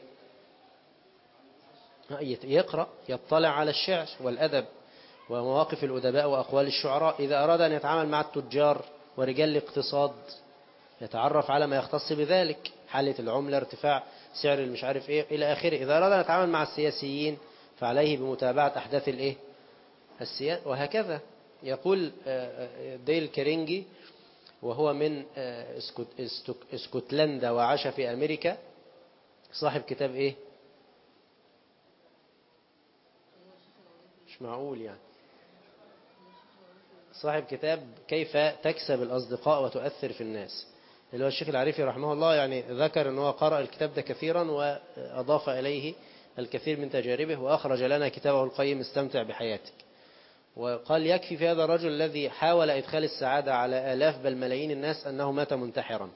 يقرأ، يطلع على الشعر والأدب ومواقف الأدباء وأقوال الشعراء. إذا أراد أن يتعامل مع التجار ورجال الاقتصاد يتعرف على ما يختص بذلك، حالة العملة، ارتفاع سعر المش عارف إيه إلى آخره. إذا أراد أن يتعامل مع السياسيين فعليه بمتابعة أحداث الإيه؟ السياسة، وهكذا. يقول ديل كارينجي وهو من اسكتلندا وعاش في أمريكا، صاحب كتاب إيه؟ مش معقول يعني، صاحب كتاب كيف تكسب الأصدقاء وتؤثر في الناس، اللي هو الشيخ العريفي رحمه الله. يعني ذكر أنه قرأ الكتاب ده كثيرا وأضاف إليه الكثير من تجاربه، وأخرج لنا كتابه القيم استمتع بحياتك. وقال يكفي في هذا الرجل الذي حاول إدخال السعادة على آلاف بل ملايين الناس أنه مات منتحرا.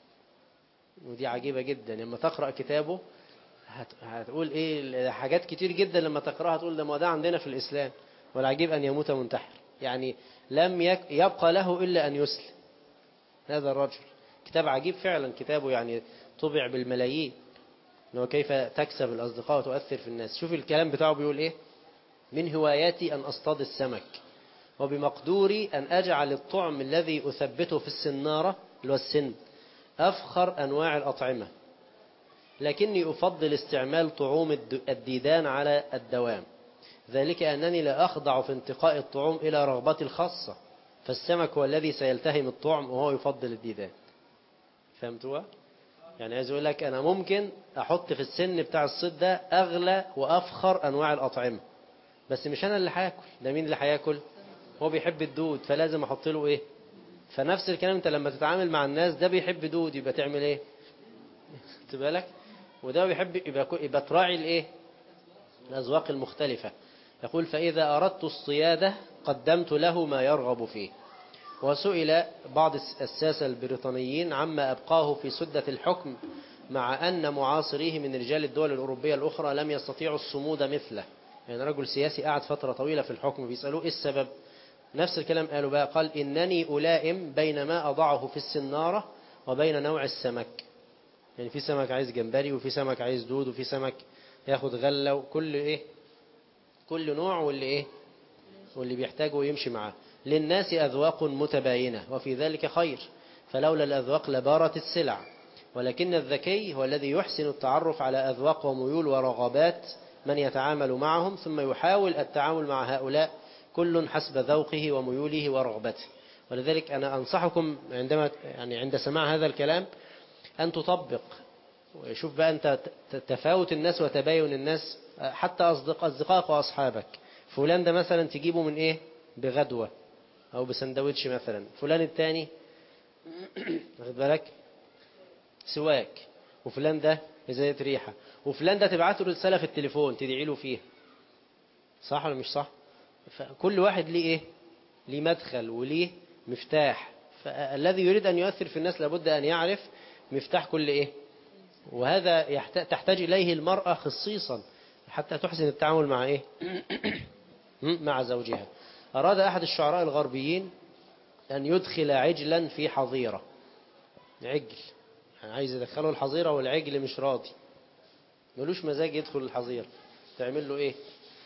ودي عجيبة جدا، لما تقرأ كتابه هتقول إيه حاجات كتير جدا، لما تقرأها هتقول ده ما ده عندنا في الإسلام، والعجيب أن يموت منتحر. يعني لم يبقى له إلا أن يسلم هذا الرجل. كتاب عجيب فعلا كتابه، يعني طبع بالملايين، إنه كيف تكسب الأصدقاء وتؤثر في الناس. شوف الكلام بتاعه بيقول إيه: من هواياتي أن أصطاد السمك، وبمقدوري أن أجعل الطعم الذي أثبته في السنارة اللي هو السن أفخر أنواع الأطعمة، لكني أفضل استعمال طعوم الديدان على الدوام، ذلك أنني لا أخضع في انتقاء الطعوم إلى رغبتي الخاصة، فالسمك هو الذي سيلتهم الطعم وهو يفضل الديدان. فهمتوا؟ يعني عايز أقول لك أنا ممكن أحط في السن بتاع الصيد ده أغلى وأفخر أنواع الأطعمة، بس مش أنا اللي هاكل، ده مين اللي هياكل؟ هو بيحب الدود، فلازم أحط له إيه؟ فنفس الكلام أنت لما تتعامل مع الناس، ده بيحب دود يبقى تعمل إيه؟ تبالك؟ وده بيحب يبقى, يبقى تراعي الإيه؟ الأذواق المختلفة. يقول: فإذا أردت الصيادة قدمت له ما يرغب فيه. وسئل بعض الساسة البريطانيين عما أبقاه في سدة الحكم مع أن معاصريه من رجال الدول الأوروبية الأخرى لم يستطيعوا الصمود مثله. يعني رجل سياسي قعد فترة طويلة في الحكم، بيسألوه إيه السبب؟ نفس الكلام قالوا بقى، قال: إنني ألائم بين ما أضعه في السنارة وبين نوع السمك. يعني في سمك عايز جمبري، وفي سمك عايز دود، وفي سمك ياخد غلة، وكل إيه كل نوع واللي إيه واللي بيحتاجه يمشي معاه. للناس أذواق متباينة وفي ذلك خير، فلولا الأذواق لبارت السلع، ولكن الذكي هو الذي يحسن التعرف على أذواق وميول ورغبات من يتعامل معهم، ثم يحاول التعامل مع هؤلاء كل حسب ذوقه وميوله ورغبته. ولذلك أنا أنصحكم عندما يعني عند سماع هذا الكلام أن تطبق، وشوف بقى أنت تفاوت الناس وتباين الناس، حتى أصدق أصدقائك وأصحابك. فلان ده مثلا تجيبه من إيه؟ بغدوة أو بسندويتش مثلا، فلان التاني واخد بالك سواك، وفلان ده إزاية ريحة، وفلان ده تبعته رسالة في التليفون تدعي له فيها. صح ولا مش صح؟ فكل واحد ليه إيه؟ ليه مدخل وليه مفتاح. فالذي يريد أن يؤثر في الناس لابد أن يعرف مفتاح كل إيه، وهذا تحتاج إليه المرأة خصيصا حتى تحسن التعامل مع إيه مع زوجها. أراد أحد الشعراء الغربيين أن يدخل عجلا في حظيرة، عجل يعني عايز يدخله الحظيرة والعجل مش راضي، ملوش مزاج يدخل الحظيرة، تعمل له إيه؟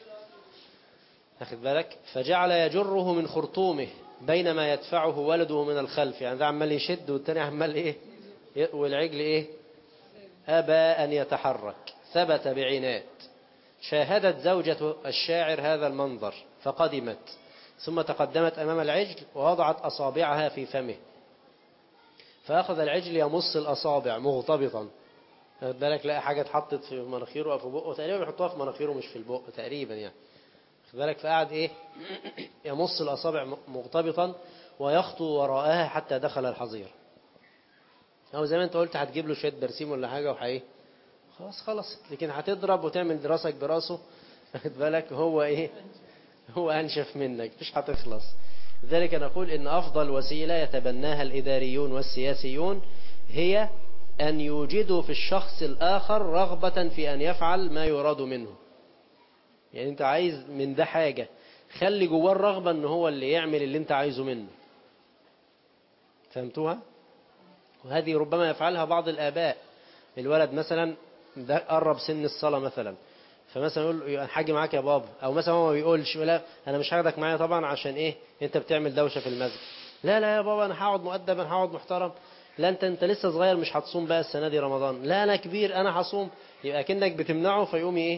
أخذ بالك؟ فجعل يجره من خرطومه بينما يدفعه ولده من الخلف، يعني ده عمال يشد والتاني عمال إيه، والعجل إيه؟ أبى أن يتحرك، ثبت بعناد. شاهدت زوجة الشاعر هذا المنظر فقدمت، ثم تقدمت أمام العجل ووضعت أصابعها في فمه، فأخذ العجل يمص الأصابع مغتبطا. خد بالك، لقى حاجة اتحطت في مناخيره أو في بقه، تقريبا بيحطوها في مناخيره مش في البق تقريبا يعني. خد بالك، فقعد إيه يمص الأصابع مغتبطا ويخطو وراءها حتى دخل الحظيرة. أو زي ما أنت قلت هتجيب له شوية برسيم ولا حاجة وحيه خلاص خلصت، لكن هتضرب وتعمل دراسك براسه. خد بالك، هو إيه هو أنشف منك، مش هتخلص. لذلك نقول إن أفضل وسيلة يتبناها الإداريون والسياسيون هي أن يوجدوا في الشخص الآخر رغبة في أن يفعل ما يراد منه. يعني أنت عايز من ده حاجة، خلي جواه الرغبة أنه هو اللي يعمل اللي أنت عايزه منه. فهمتوها؟ وهذه ربما يفعلها بعض الآباء. الولد مثلا ده قرب سن الصلاة مثلا، فمثلا يقول له حاجة معاك يا بابا، أو مثلا هو ما بيقولش لا أنا مش هاخدك معايا طبعا عشان إيه أنت بتعمل دوشة في المسجد. لا لا يا بابا أنا هقعد مؤدب، أنا هقعد محترم. لا أنت أنت لسه صغير مش هتصوم بقى السنة دي رمضان. لا أنا كبير أنا هصوم. يبقى كأنك بتمنعه، فيقوم إيه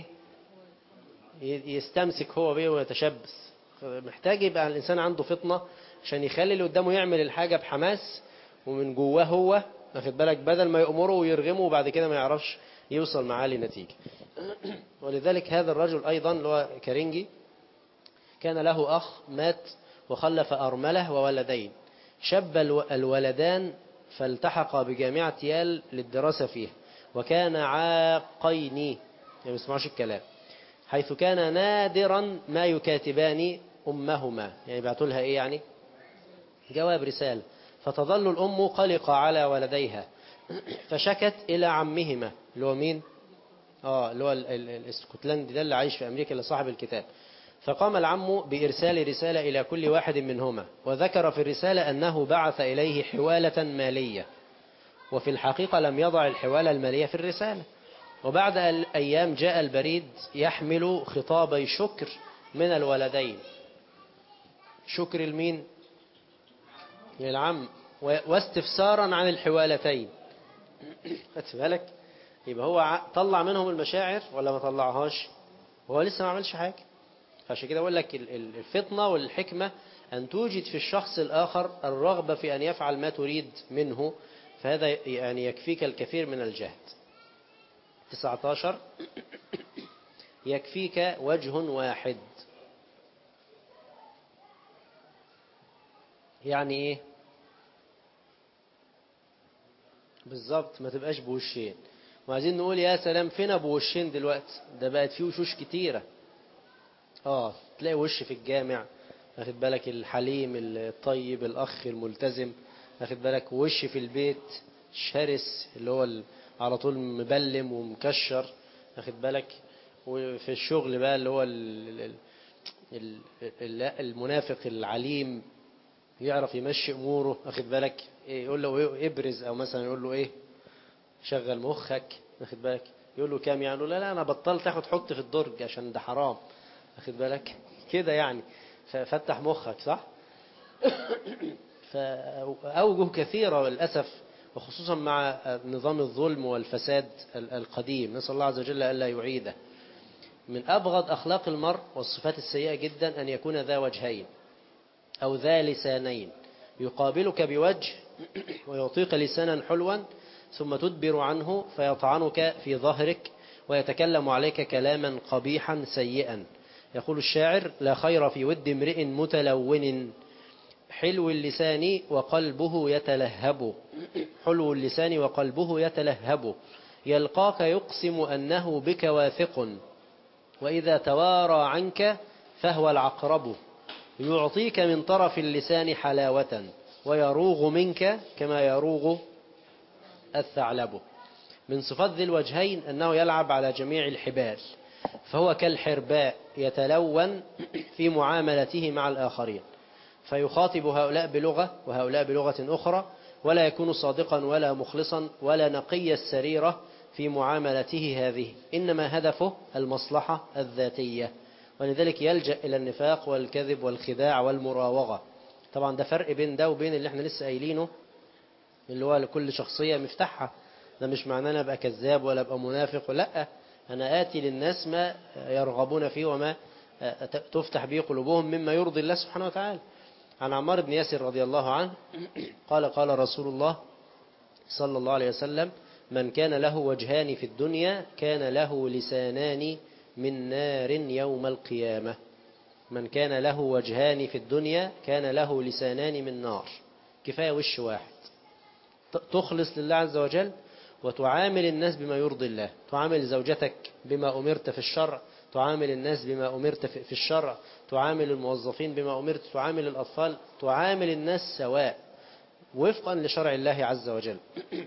يستمسك هو بيه ويتشبث. محتاج يبقى الإنسان عنده فطنة عشان يخلي اللي قدامه يعمل الحاجة بحماس ومن جواه هو، واخد بالك، بدل ما يأمره ويرغمه وبعد كده ما يعرفش يوصل معاه لنتيجة. ولذلك هذا الرجل أيضا اللي هو كارينجي كان له أخ مات وخلف أرملة وولدين. شب الولدان فالتحق بجامعة يال للدراسة فيه، وكان عاقين يعني ما يسمعوش الكلام، حيث كان نادرا ما يكاتبان أمهما، يعني بعتوا لها إيه يعني جواب رسالة. فتظل الأم قلقة على ولديها، فشكت إلى عمهما اللي هو مين آه اللي هو الاسكتلندي ده اللي عايش في أمريكا اللي صاحب الكتاب. فقام العم بإرسال رسالة إلى كل واحد منهما، وذكر في الرسالة أنه بعث إليه حوالة مالية، وفي الحقيقة لم يضع الحوالة المالية في الرسالة. وبعد أيام جاء البريد يحمل خطابي شكر من الولدين. شكر المين للعم، واستفسارا عن الحوالتين. خدت بالك، يبقى هو طلع منهم المشاعر ولا ما طلعهاش؟ وهو لسه ما عملش حاجة. فعشان كده أقول لك الفطنة والحكمة أن توجد في الشخص الآخر الرغبة في أن يفعل ما تريد منه، فهذا يعني يكفيك الكثير من الجهد. تسعة عشر يكفيك وجه واحد. يعني ايه بالظبط؟ ما تبقاش بوشين. وعايزين نقول يا سلام فين ابو وشين دلوقتي؟ ده بقت فيه وشوش كتيرة. اه تلاقي وش في الجامع، واخد بالك، الحليم الطيب الأخ الملتزم، واخد بالك، وش في البيت شرس اللي هو على طول مبلم ومكشر، واخد بالك، وفي الشغل بقى اللي هو المنافق العليم يعرف يمشي أموره، واخد بالك، يقول له ابرز، أو مثلا يقول له إيه شغل مخك، واخد بالك، يقول له كام يعني، لا لا أنا بطلت تاخد حط في الدرج عشان ده حرام، واخد بالك كده يعني، ففتح مخك صح. فأوجه كثيرة للأسف، وخصوصا مع نظام الظلم والفساد القديم، نسأل الله عز وجل ألا يعيده. من أبغض أخلاق المرء والصفات السيئة جدا أن يكون ذا وجهين أو ذا لسانين، يقابلك بوجه ويعطيك لسانا حلوا ثم تدبر عنه فيطعنك في ظهرك ويتكلم عليك كلاما قبيحا سيئا. يقول الشاعر: لا خير في ود امرئ متلون حلو اللسان وقلبه يتلهب. حلو اللسان وقلبه يتلهب، يلقاك يقسم أنه بك واثق، وإذا توارى عنك فهو العقرب، يعطيك من طرف اللسان حلاوة ويروغ منك كما يروغ الثعلب. من صفات ذي الوجهين أنه يلعب على جميع الحبال، فهو كالحرباء يتلون في معاملته مع الآخرين، فيخاطب هؤلاء بلغة وهؤلاء بلغة أخرى، ولا يكون صادقا ولا مخلصا ولا نقي السريرة في معاملته هذه، إنما هدفه المصلحة الذاتية، ولذلك يلجأ إلى النفاق والكذب والخداع والمراوغة. طبعا ده فرق بين ده وبين اللي احنا لسه قايلينه اللي هو لكل شخصية مفتاحها. ده مش معناه أنا أبقى كذاب ولا أبقى منافق، لا، أنا آتي للناس ما يرغبون فيه وما تفتح به قلوبهم مما يرضي الله سبحانه وتعالى. عن عمار بن ياسر رضي الله عنه قال قال رسول الله صلى الله عليه وسلم: من كان له وجهان في الدنيا كان له لسانان من نار يوم القيامة. من كان له وجهان في الدنيا كان له لسانان من نار. كفاية وش واحد، تخلص لله عز وجل وتعامل الناس بما يرضي الله. تعامل زوجتك بما أمرت في الشرع، تعامل الناس بما أمرت في الشرع، تعامل الموظفين بما أمرت، تعامل الأطفال، تعامل الناس سواء وفقا لشرع الله عز وجل.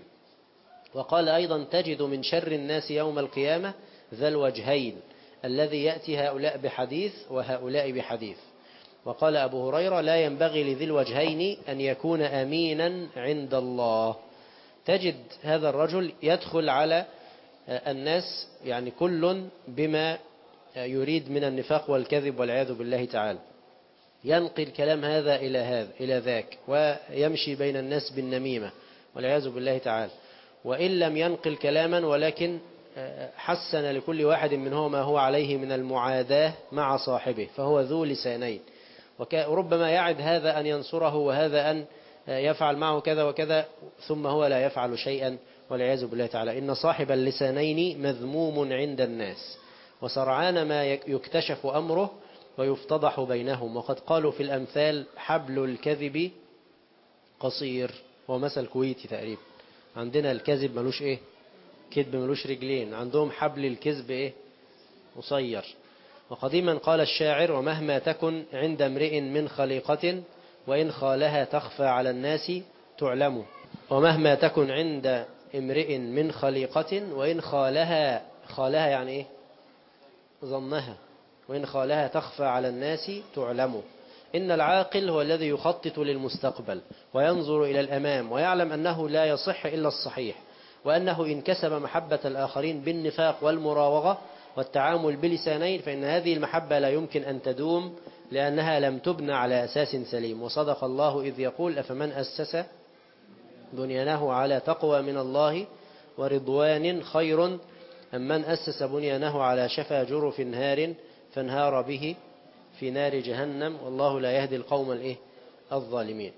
وقال أيضا: تجد من شر الناس يوم القيامة ذا الوجهين الذي يأتي هؤلاء بحديث وهؤلاء بحديث. وقال أبو هريرة: لا ينبغي لذي الوجهين أن يكون أمينا عند الله. تجد هذا الرجل يدخل على الناس يعني كل بما يريد من النفاق والكذب والعياذ بالله تعالى، ينقل كلام هذا إلى هذا إلى ذاك، ويمشي بين الناس بالنميمة والعياذ بالله تعالى. وإن لم ينقل كلاما ولكن حسن لكل واحد منهما ما هو عليه من المعاداة مع صاحبه، فهو ذو لسانين. وربما يعد هذا أن ينصره وهذا أن يفعل معه كذا وكذا، ثم هو لا يفعل شيئا والعياذ بالله تعالى. إن صاحب اللسانين مذموم عند الناس، وسرعان ما يكتشف أمره ويفتضح بينهم. وقد قالوا في الأمثال: حبل الكذب قصير. هو مثل كويتي تقريبا. عندنا الكذب ملوش إيه؟ كذب ملوش رجلين. عندهم حبل الكذب إيه؟ قصير. وقديما قال الشاعر: ومهما تكن عند امرئ من خليقة وإن خالها تخفى على الناس تعلم. ومهما تكن عند امرئ من خليقة وإن خالها، خالها يعني إيه؟ ظنها. وإن خالها تخفى على الناس تعلم. إن العاقل هو الذي يخطط للمستقبل وينظر إلى الأمام ويعلم أنه لا يصح إلا الصحيح، وأنه إن كسب محبة الآخرين بالنفاق والمراوغة والتعامل بلسانين فإن هذه المحبة لا يمكن أن تدوم، لأنها لم تبنى على أساس سليم. وصدق الله إذ يقول: أفمن أسس بنيانه على تقوى من الله ورضوان خير أم من أسس بنيانه على شفا جرف نهار فانهار به في نار جهنم والله لا يهدي القوم الإيه؟ الظالمين.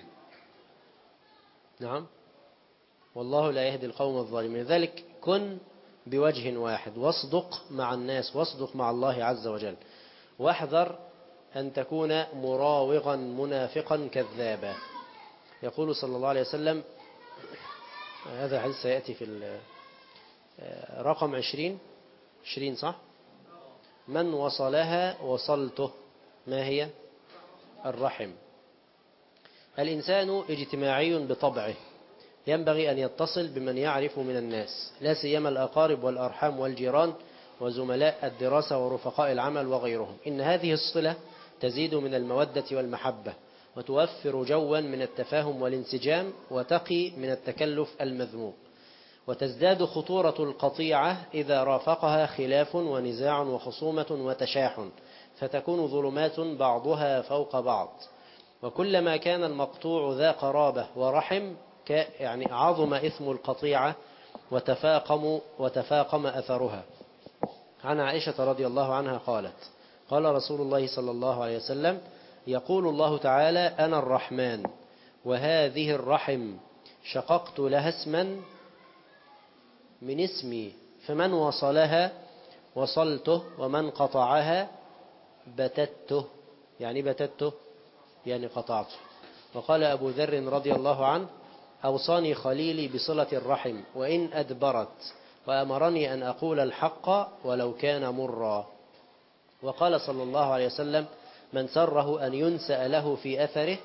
نعم، والله لا يهدي القوم الظالمين. لذلك كن بوجه واحد، واصدق مع الناس، واصدق مع الله عز وجل، واحذر أن تكون مراوغا منافقا كذابا. يقول صلى الله عليه وسلم، هذا حديث سيأتي في رقم عشرين عشرين صح؟ من وصلها وصلته. ما هي؟ الرحم. الإنسان اجتماعي بطبعه، ينبغي أن يتصل بمن يعرف من الناس، لا سيما الأقارب والأرحام والجيران وزملاء الدراسة ورفقاء العمل وغيرهم. إن هذه الصلة تزيد من المودة والمحبة، وتوفر جوا من التفاهم والانسجام، وتقي من التكلف المذموم. وتزداد خطورة القطيعة إذا رافقها خلاف ونزاع وخصومة وتشاحن، فتكون ظلمات بعضها فوق بعض. وكلما كان المقطوع ذا قرابة ورحم يعني عظم إثم القطيعة وتفاقم وتفاقم أثرها. عن عائشة رضي الله عنها قالت: قال رسول الله صلى الله عليه وسلم: يقول الله تعالى: أنا الرحمن وهذه الرحم شققت لها اسما من اسمي، فمن وصلها وصلته ومن قطعها بتته. يعني بتته يعني قطعته. وقال أبو ذر رضي الله عنه: أوصاني خليلي بصلة الرحم وإن أدبرت، وأمرني أن أقول الحق ولو كان مرا. وقال صلى الله عليه وسلم: من سره أن ينسأ له في أثره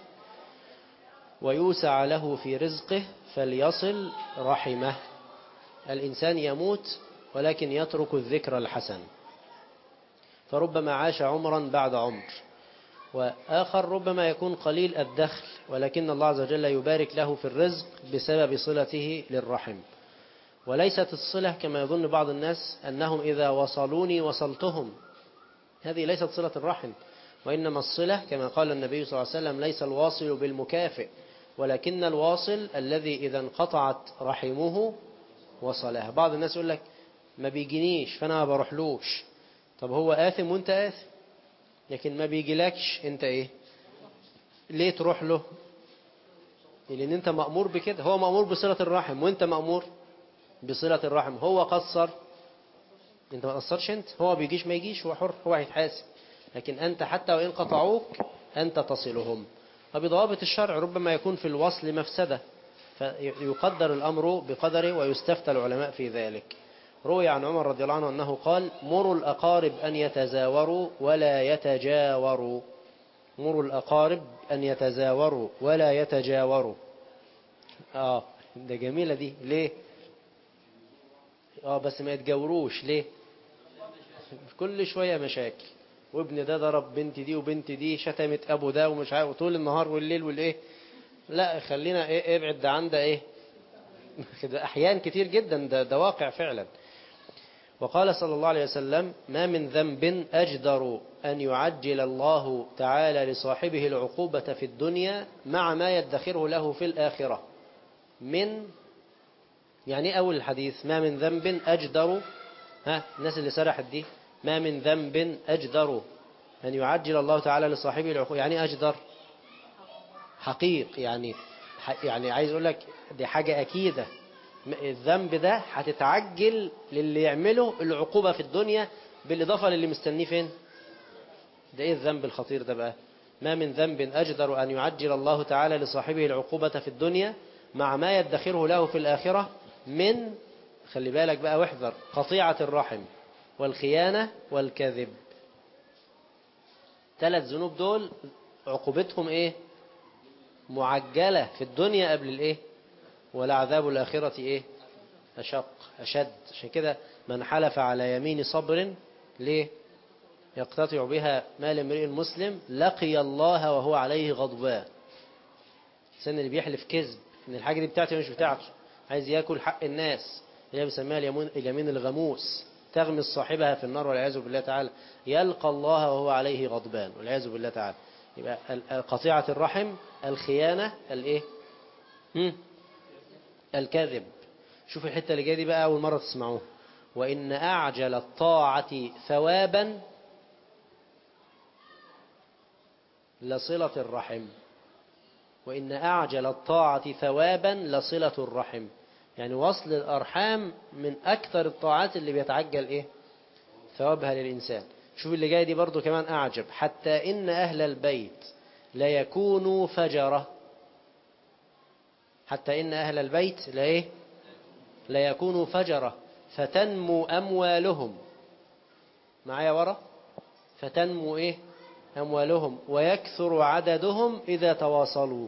ويوسع له في رزقه فليصل رحمه. الإنسان يموت ولكن يترك الذكر الحسن، فربما عاش عمرا بعد عمر، وآخر ربما يكون قليل الدخل ولكن الله عز وجل يبارك له في الرزق بسبب صلته للرحم. وليست الصلة كما يظن بعض الناس أنهم إذا وصلوني وصلتهم، هذه ليست صلة الرحم، وإنما الصلة كما قال النبي صلى الله عليه وسلم: ليس الواصل بالمكافئ، ولكن الواصل الذي إذا انقطعت رحمه وصلها. بعض الناس يقول لك ما بيجينيش فأنا ما بروحلوش. طب هو آثم وانت آثم، لكن ما بيجيلكش انت ايه ليه تروح له؟ لان انت مأمور بكده. هو مأمور بصلة الرحم وانت مأمور بصلة الرحم. هو قصر انت ما قصرش، انت هو بيجيش ما يجيش هو حر، هو هيتحاسب. لكن انت حتى وان قطعوك انت تصلهم. فبضوابط الشرع ربما يكون في الوصل مفسدة، فيقدر الأمر بقدره ويستفتى العلماء في ذلك. روي عن عمر رضي الله عنه أنه قال: مروا الأقارب أن يتزاوروا ولا يتجاوروا. مروا الأقارب أن يتزاوروا ولا يتجاوروا. آه ده جميلة دي. ليه؟ آه بس ما يتجاوروش. ليه؟ كل شوية مشاكل، وابن ده ضرب بنت دي وبنت دي شتمت أبو ده ومش عارف طول النهار والليل والإيه. لا خلينا إيه ابعد ده عن ده إيه. أحيان كتير جدا ده, ده واقع فعلا. وقال صلى الله عليه وسلم: ما من ذنب أجدر أن يعجل الله تعالى لصاحبه العقوبة في الدنيا مع ما يدخره له في الآخرة. من يعني أول الحديث ما من ذنب أجدر، ها الناس اللي سرحت دي، ما من ذنب أجدر أن يعجل الله تعالى لصاحبه العقوبة. يعني أجدر حقيق، يعني يعني عايز أقول لك دي حاجة أكيدة. الذنب ده هتتعجل للي يعمله العقوبة في الدنيا بالإضافة للي مستنيه فين. ده إيه الذنب الخطير ده بقى؟ ما من ذنب أجدر أن يعجل الله تعالى لصاحبه العقوبة في الدنيا مع ما يدخره له في الآخرة من، خلي بالك بقى واحذر، قطيعة الرحم والخيانة والكذب. ثلاث ذنوب دول عقوبتهم إيه؟ معجلة في الدنيا قبل الإيه؟ والعذاب الآخرة إيه؟ أشق أشد. عشان كده من حلف على يمين صبر ليه؟ يقتطع بها مال امرئ مسلم لقي الله وهو عليه غضبان. الإنسان اللي بيحلف كذب إن الحاجة دي بتاعتي مش بتاعته، عايز يأكل حق الناس، اللي بيسميها اليمين, اليمين الغموس، تغمس صاحبها في النار والعياذ بالله تعالى، يلقى الله وهو عليه غضبان والعياذ بالله تعالى. يبقى قطيعة الرحم، الخيانة، الايه؟ هم؟ الكذب. شوف الحتة اللي جايه دي بقى أول مرة تسمعوها: وإن أعجل الطاعة ثوابا لصلة الرحم. وإن أعجل الطاعة ثوابا لصلة الرحم. يعني وصل الأرحام من أكثر الطاعات اللي بيتعجل إيه ثوابها للإنسان. شوف اللي جاي دي برضو كمان أعجب: حتى إن أهل البيت لا يكونوا فجرة. حتى إن أهل البيت لا إيه لا يكونوا فجرة فتنمو أموالهم. معايا ورا؟ فتنمو إيه أموالهم ويكثر عددهم إذا تواصلوا.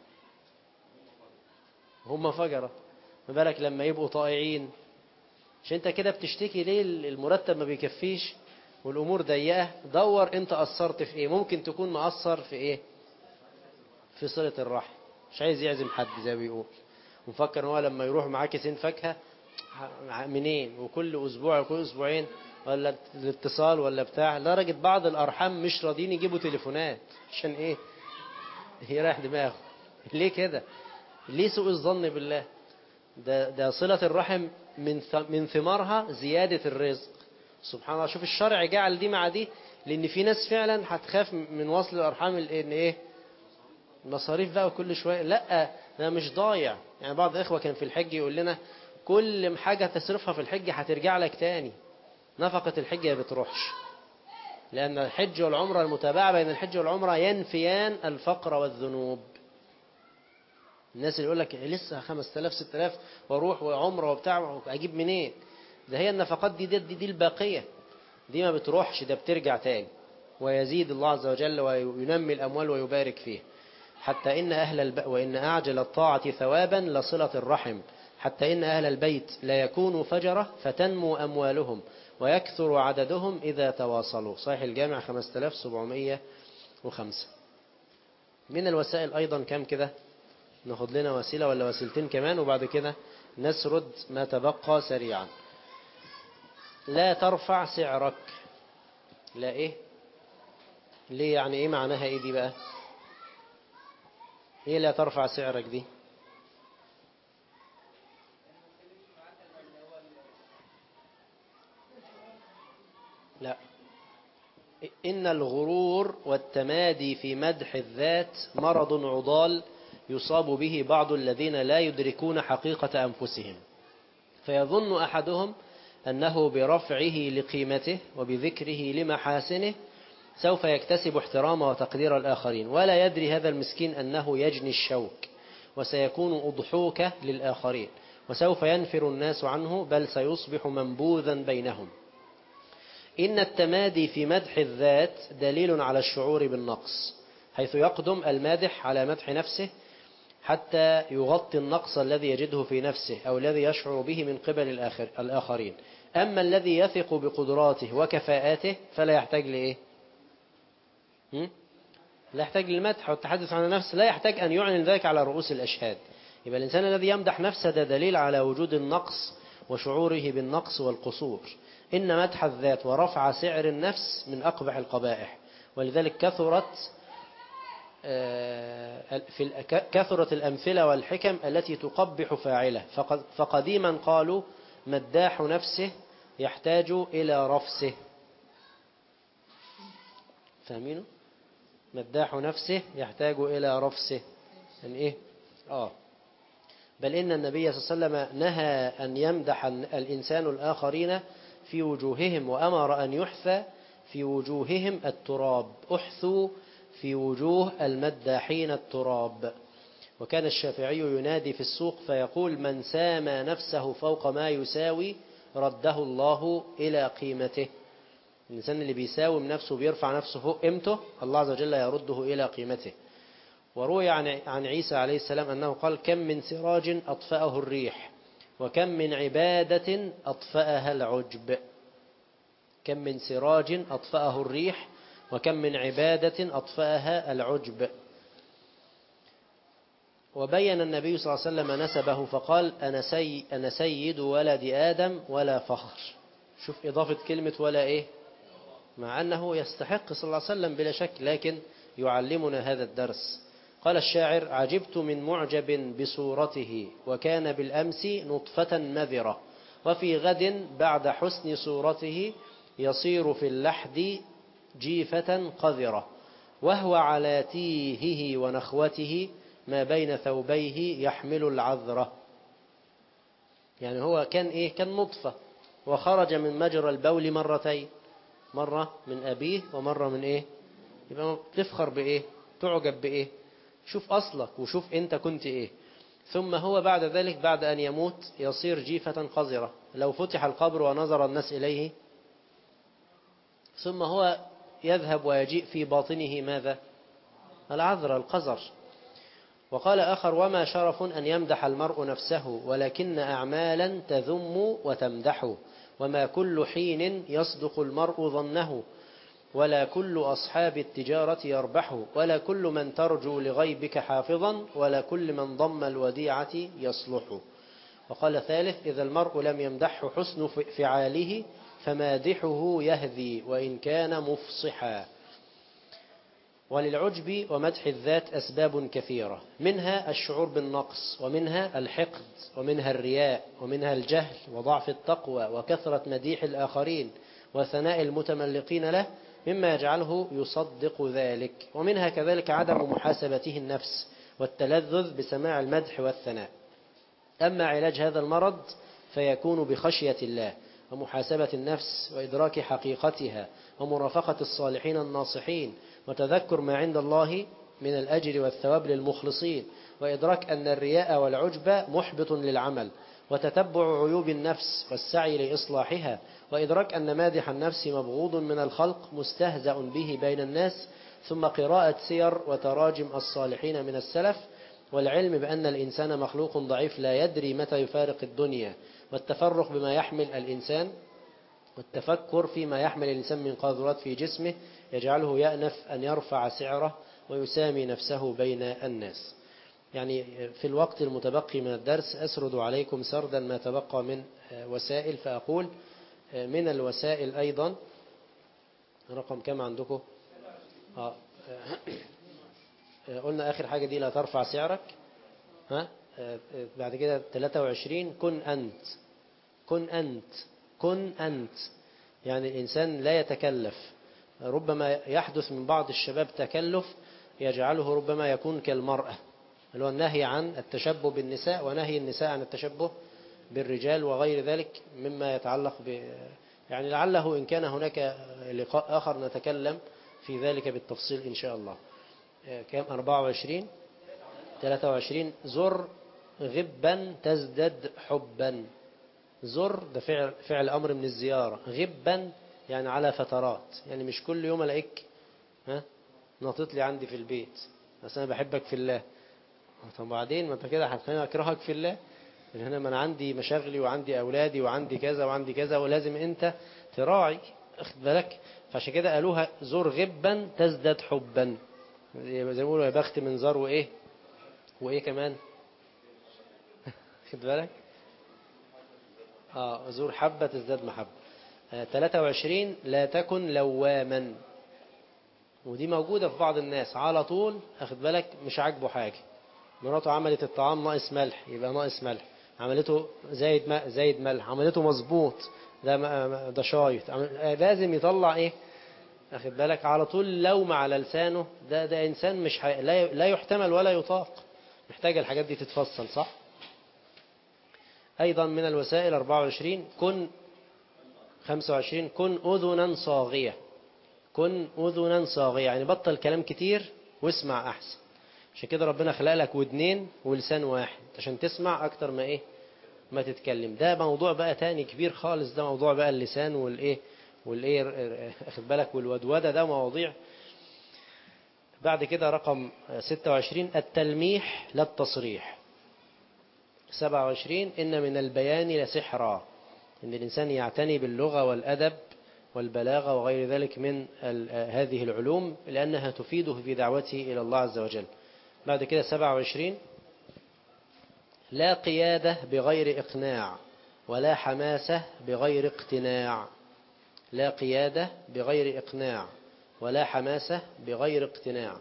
هم فجرة، ما بالك لما يبقوا طائعين. مش انت كده بتشتكي ليه المرتب ما بيكفيش والأمور ضيقة؟ دور انت قصرت في ايه. ممكن تكون مقصر في ايه؟ في صلة الرحم. مش عايز يعزم حد زي ما بيقول، ومفكر ان هو لما يروح معاه كيسين فاكهة منين، وكل اسبوع وكل اسبوعين ولا الاتصال ولا بتاع. لدرجة بعض الأرحام مش راضيين يجيبوا تليفونات. عشان ايه؟ يريح دماغه. ليه كده؟ ليه سوء الظن بالله؟ ده, ده صلة الرحم من من ثمارها زيادة الرزق. سبحان الله. شوف الشرع جعل دي مع دي، لأن في ناس فعلا هتخاف من وصل الأرحام. إن إيه؟ المصاريف بقى وكل شوية. لا ده مش ضايع. يعني بعض الإخوة كان في الحج يقول لنا كل حاجة تصرفها في الحج هترجع لك تاني. نفقة الحج ما بتروحش، لأن الحج والعمرة المتابعة بين الحج والعمرة ينفيان الفقر والذنوب. الناس اللي يقول لك لسه خمسة آلاف ستة آلاف واروح وعمره وبتاع اجيب منين؟ ده هي النفقات دي دي, دي الباقية، دي ما بتروحش، ده بترجع تاني. ويزيد الله عز وجل وينمي الأموال ويبارك فيه. حتى إن أهل الب... وإن أعجل الطاعة ثوابا لصلة الرحم. حتى إن أهل البيت لا يكونوا فجرة فتنمو أموالهم ويكثر عددهم إذا تواصلوا. صحيح الجامع خمسة آلاف وسبعمائة وخمسة. من الوسائل أيضا كم كده؟ ناخد لنا وسيلة ولا وسيلتين كمان وبعد كده نسرد ما تبقى سريعا. لا ترفع سعرك. لا إيه؟ ليه؟ يعني إيه معناها إيه دي بقى؟ إيه لا ترفع سعرك دي؟ لا إن الغرور والتمادي في مدح الذات مرض عضال يصاب به بعض الذين لا يدركون حقيقة أنفسهم، فيظن أحدهم أنه برفعه لقيمته وبذكره لمحاسنه سوف يكتسب احترام وتقدير الآخرين، ولا يدري هذا المسكين أنه يجني الشوك وسيكون أضحوكة للآخرين، وسوف ينفر الناس عنه بل سيصبح منبوذا بينهم. إن التمادي في مدح الذات دليل على الشعور بالنقص، حيث يقدم المادح على مدح نفسه حتى يغطي النقص الذي يجده في نفسه أو الذي يشعر به من قبل الآخر الآخرين. أما الذي يثق بقدراته وكفاءاته فلا يحتاج لإيه؟ لا يحتاج للمدح والتحدث عن النفس، لا يحتاج أن يعلن ذلك على رؤوس الأشهاد. يبقى الإنسان الذي يمدح نفسه ده دليل على وجود النقص وشعوره بالنقص والقصور. إن مدح الذات ورفع سعر النفس من أقبح القبائح، ولذلك كثرت في كثرة الأمثلة والحكم التي تقبح فاعله. فقديما قالوا مداح نفسه يحتاج إلى رفسه. فاهمينه؟ مداح نفسه يحتاج إلى رفسه يعني إيه؟ آه بل إن النبي صلى الله عليه وسلم نهى أن يمدح الإنسان الآخرين في وجوههم، وأمر أن يحثى في وجوههم التراب. أحثوا في وجوه المداحين التراب. وكان الشافعي ينادي في السوق فيقول من سامى نفسه فوق ما يساوي رده الله إلى قيمته. الإنسان اللي بيساوم نفسه بيرفع نفسه فوق قيمته الله عز وجل يرده إلى قيمته. وروي عن عيسى عليه السلام أنه قال كم من سراج أطفأه الريح وكم من عبادة أطفأها العجب. كم من سراج أطفأه الريح وكم من عبادة أطفأها العجب. وبين النبي صلى الله عليه وسلم نسبه فقال أنا, سي أنا سيد ولد آدم ولا فخر. شوف إضافة كلمة ولا إيه، مع أنه يستحق صلى الله عليه وسلم بلا شك، لكن يعلمنا هذا الدرس. قال الشاعر عجبت من معجب بصورته وكان بالأمس نطفة مذرة وفي غد بعد حسن صورته يصير في اللحد جيفة قذرة وهو على تيهه ونخوته ما بين ثوبيه يحمل العذرة. يعني هو كان إيه؟ كان نطفة وخرج من مجرى البول مرتين، مرة من أبيه ومرة من إيه؟ يبقى تفخر بإيه؟ تعجب بإيه؟ شوف أصلك وشوف أنت كنت إيه. ثم هو بعد ذلك بعد أن يموت يصير جيفة قذرة لو فتح القبر ونظر الناس إليه. ثم هو يذهب ويجيء في باطنه ماذا؟ العذر القذر. وقال آخر وما شرف أن يمدح المرء نفسه ولكن أعمالا تذم وتمدح وما كل حين يصدق المرء ظنه ولا كل أصحاب التجارة يربح ولا كل من ترجو لغيبك حافظا ولا كل من ضم الوديعة يصلح. وقال ثالث إذا المرء لم يمدحه حسن فعاله فمادحه يهذي وإن كان مفصحا. وللعجب ومدح الذات أسباب كثيرة، منها الشعور بالنقص ومنها الحقد ومنها الرياء ومنها الجهل وضعف التقوى وكثرة مديح الآخرين وثناء المتملقين له مما يجعله يصدق ذلك، ومنها كذلك عدم محاسبته النفس والتلذذ بسماع المدح والثناء. أما علاج هذا المرض فيكون بخشية الله ومحاسبة النفس وإدراك حقيقتها ومرافقة الصالحين الناصحين وتذكر ما عند الله من الأجر والثواب للمخلصين وإدراك أن الرياء والعجب محبط للعمل وتتبع عيوب النفس والسعي لإصلاحها وإدراك أن مادح النفس مبغوض من الخلق مستهزأ به بين الناس ثم قراءة سير وتراجم الصالحين من السلف والعلم بأن الإنسان مخلوق ضعيف لا يدري متى يفارق الدنيا والتفرق بما يحمل الإنسان والتفكر فيما يحمل الإنسان من قاذورات في جسمه يجعله يأنف أن يرفع سعره ويسامي نفسه بين الناس. يعني في الوقت المتبقي من الدرس أسرد عليكم سردا ما تبقى من وسائل، فأقول من الوسائل أيضا رقم كم عندكم؟ آه. قلنا آخر حاجة دي لا ترفع سعرك. ها؟ بعد كده ثلاثة وعشرين كن أنت كن أنت كن أنت يعني الإنسان لا يتكلف ربما يحدث من بعض الشباب تكلف يجعله ربما يكون كالمرأة، اللي هو النهي عن التشبه بالنساء ونهي النساء عن التشبه بالرجال وغير ذلك مما يتعلق ب يعني لعله إن كان هناك لقاء آخر نتكلم في ذلك بالتفصيل إن شاء الله. كم أربعة وعشرين ثلاثة وعشرين زر غبا تزدد حبا. زر ده فعل, فعل أمر من الزيارة، غبا يعني على فترات، يعني مش كل يوم ألاقيك ها ناطط لي عندي في البيت بس أنا بحبك في الله. طب بعدين ما أنت كده هتخليني أكرهك في الله، لأن أنا ما أنا عندي مشاغلي وعندي أولادي وعندي كذا وعندي كذا ولازم أنت تراعي أخذ بالك. فعشان كده قالوها زر غبا تزداد حبا، زي ما يقولوا يا بخت من زار وإيه وإيه كمان أخذ بالك آه زور حبة تزداد محبة. آه ثلاثة وعشرين لا تكن لواما، ودي موجودة في بعض الناس على طول أخذ بالك مش عاجبه حاجة، مراته عملت الطعام ناقص ملح يبقى ناقص ملح، عملته زايد ماء زايد ملح، عملته مظبوط ده ده شايط، لازم يطلع ايه اخد بالك على طول لوم على لسانه. ده ده انسان مش حي... لا لا يحتمل ولا يطاق، محتاج الحاجات دي تتفصل صح. ايضا من الوسائل أربعة وعشرين كن خمسة وعشرين كن اذنا صاغية. كن اذنا صاغية يعني بطل كلام كتير واسمع احسن. عشان كده ربنا خلق لك ودنين ولسان واحد عشان تسمع اكتر ما ايه ما تتكلم. ده موضوع بقى تاني كبير خالص، ده موضوع بقى اللسان والايه والايه اخد بالك والودودة، ده مواضيع. بعد كده رقم ستة وعشرين التلميح لا التصريح. سبعة وعشرين إن من البيان لسحرا، إن الإنسان يعتني باللغة والأدب والبلاغة وغير ذلك من هذه العلوم لأنها تفيده في دعوته إلى الله عز وجل. بعد كده سبعة وعشرين لا قيادة بغير إقناع ولا حماسة بغير اقتناع. لا قيادة بغير إقناع ولا حماسة بغير اقتناع.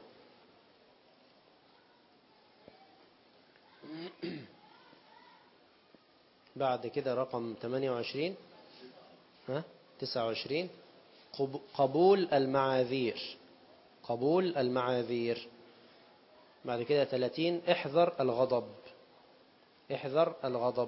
بعد كده رقم ثمانية وعشرين ها تسعة وعشرين قبول المعاذير. قبول المعاذير. بعد كده ثلاثين احذر الغضب. احذر الغضب.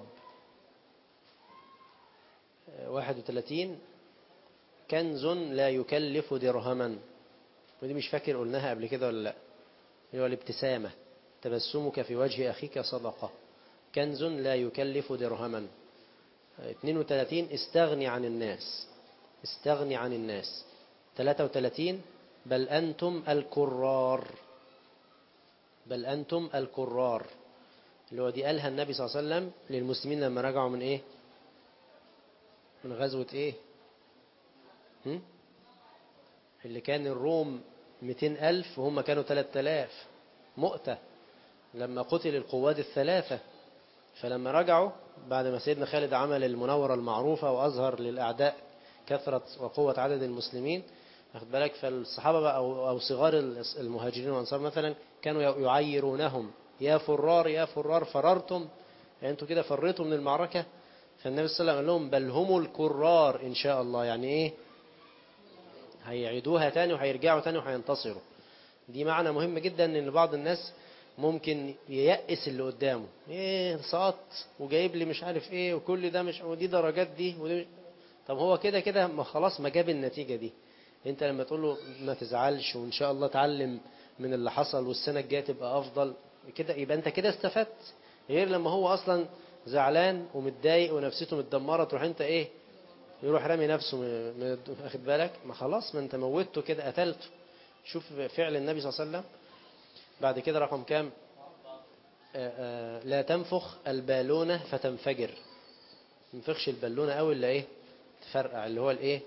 واحد وثلاثين كنز لا يكلف درهما، ودي مش فاكر قلناها قبل كده ولا لا، هو الابتسامة. تبسمك في وجه أخيك صدقة. كنز لا يكلف درهما. اثنين وثلاثين استغني عن الناس. استغني عن الناس. ثلاثة وثلاثين بل أنتم الكرار. بل أنتم الكرار، اللي هو دي قالها النبي صلى الله عليه وسلم للمسلمين لما رجعوا من إيه من غزوة إيه هم؟ اللي كان الروم مئتين ألف وهم كانوا ثلاثة آلاف. مؤتة لما قتل القواد الثلاثة، فلما رجعوا بعد ما سيدنا خالد عمل المناورة المعروفة وأظهر للأعداء كثرة وقوة عدد المسلمين أخذ بالك، فالصحابة بقى أو صغار المهاجرين والأنصار مثلا كانوا يعيرونهم يا فرار يا فرار فررتم، يعني أنتوا كده فريتوا من المعركة. فالنبي صلى الله عليه وسلم قال لهم بل هم الكرار إن شاء الله، يعني إيه هيعيدوها تاني وهيرجعوا تاني وهينتصروا. دي معنى مهم جدا ان بعض الناس ممكن ييأس اللي قدامه، ايه سقط وجايب لي مش عارف ايه وكل ده مش ودي درجات دي ودي. طب هو كده كده ما خلاص ما جاب النتيجة دي. انت لما تقول له ما تزعلش وان شاء الله تعلم من اللي حصل والسنة الجاية تبقى افضل كده، يبقى انت كده استفدت. غير لما هو اصلا زعلان ومتضايق ونفسيته متدمرة تروح انت ايه يروح رامي نفسه اخد بالك، ما خلاص ما انت موتته كده قتلته. شوف فعل النبي صلى الله عليه وسلم. بعد كده رقم كام آآ آآ لا تنفخ البالونة فتنفجر. تنفخش البالونة قوي اللي ايه تفرقع، اللي هو الايه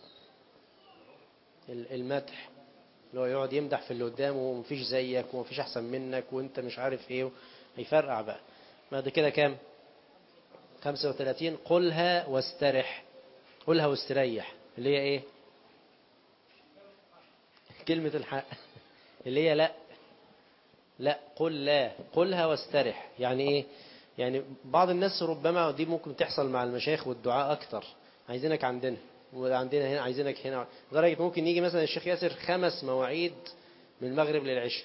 المدح، اللي هو يقعد يمدح في اللي قدامه ومفيش زيك ومفيش احسن منك وانت مش عارف ايه، هيفرقع بقى. بعد كده كام خمسة وثلاثين قلها واسترح. قلها واستريح اللي هي ايه كلمة الحق اللي هي لا لا قل لا قلها واسترح. يعني ايه يعني بعض الناس ربما دي ممكن تحصل مع المشايخ والدعاء اكتر، عايزينك عندنا وعندنا هنا عايزينك هنا، لدرجة ممكن يجي مثلا الشيخ ياسر خمس مواعيد من المغرب للعشاء.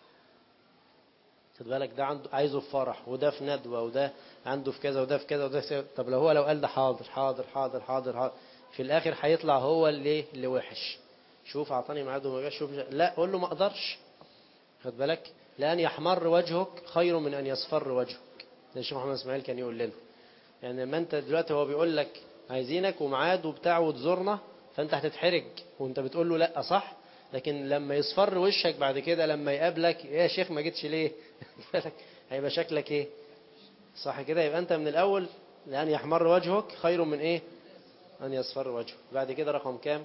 خد بالك ده عنده عايزه في فرح، وده في ندوة، وده عنده في كذا، وده في كذا، وده في كذا. طب لو هو لو قال ده حاضر حاضر حاضر حاضر حاضر، في الآخر هيطلع هو اللي اللي وحش. شوف أعطاني ميعاد وما جاش، شوف لا قول له ما أقدرش. خد بالك لأن يحمر وجهك خير من أن يصفر وجهك. ده الشيخ محمد اسماعيل كان يقول لنا. يعني لما أنت دلوقتي هو بيقول لك عايزينك وميعاد وبتاع وتزورنا، فأنت هتتحرج وأنت بتقول له لا صح. لكن لما يصفر وشك بعد كده لما يقابلك يا شيخ ما جيتش ليه هيبقى شكلك ايه؟ صح كده؟ يبقى انت من الاول لان يحمر وجهك خير من ايه؟ ان يصفر وجهك. بعد كده رقم كام؟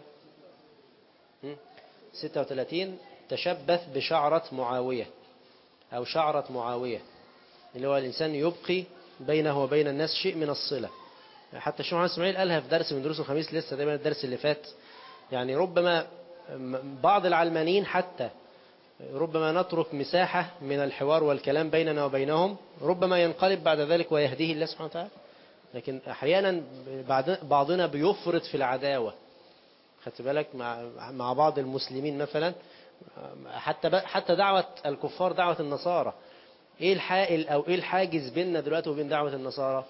ستة وثلاثين. تشبث بشعرة معاوية او شعرة معاوية، اللي هو الانسان يبقي بينه وبين الناس شيء من الصلة. حتى الشيخ محمد اسماعيل قالها في درس من دروس الخميس لسه دايما الدرس اللي فات. يعني ربما بعض العلمانيين حتى ربما نترك مساحة من الحوار والكلام بيننا وبينهم، ربما ينقلب بعد ذلك ويهديه الله سبحانه وتعالى. لكن أحيانا بعضنا بيفرط في العداوة. خدت بالك مع مع بعض المسلمين مثلا، حتى حتى دعوة الكفار دعوة النصارى. ايه الحائل او ايه الحاجز بيننا دلوقتي وبين دعوة النصارى؟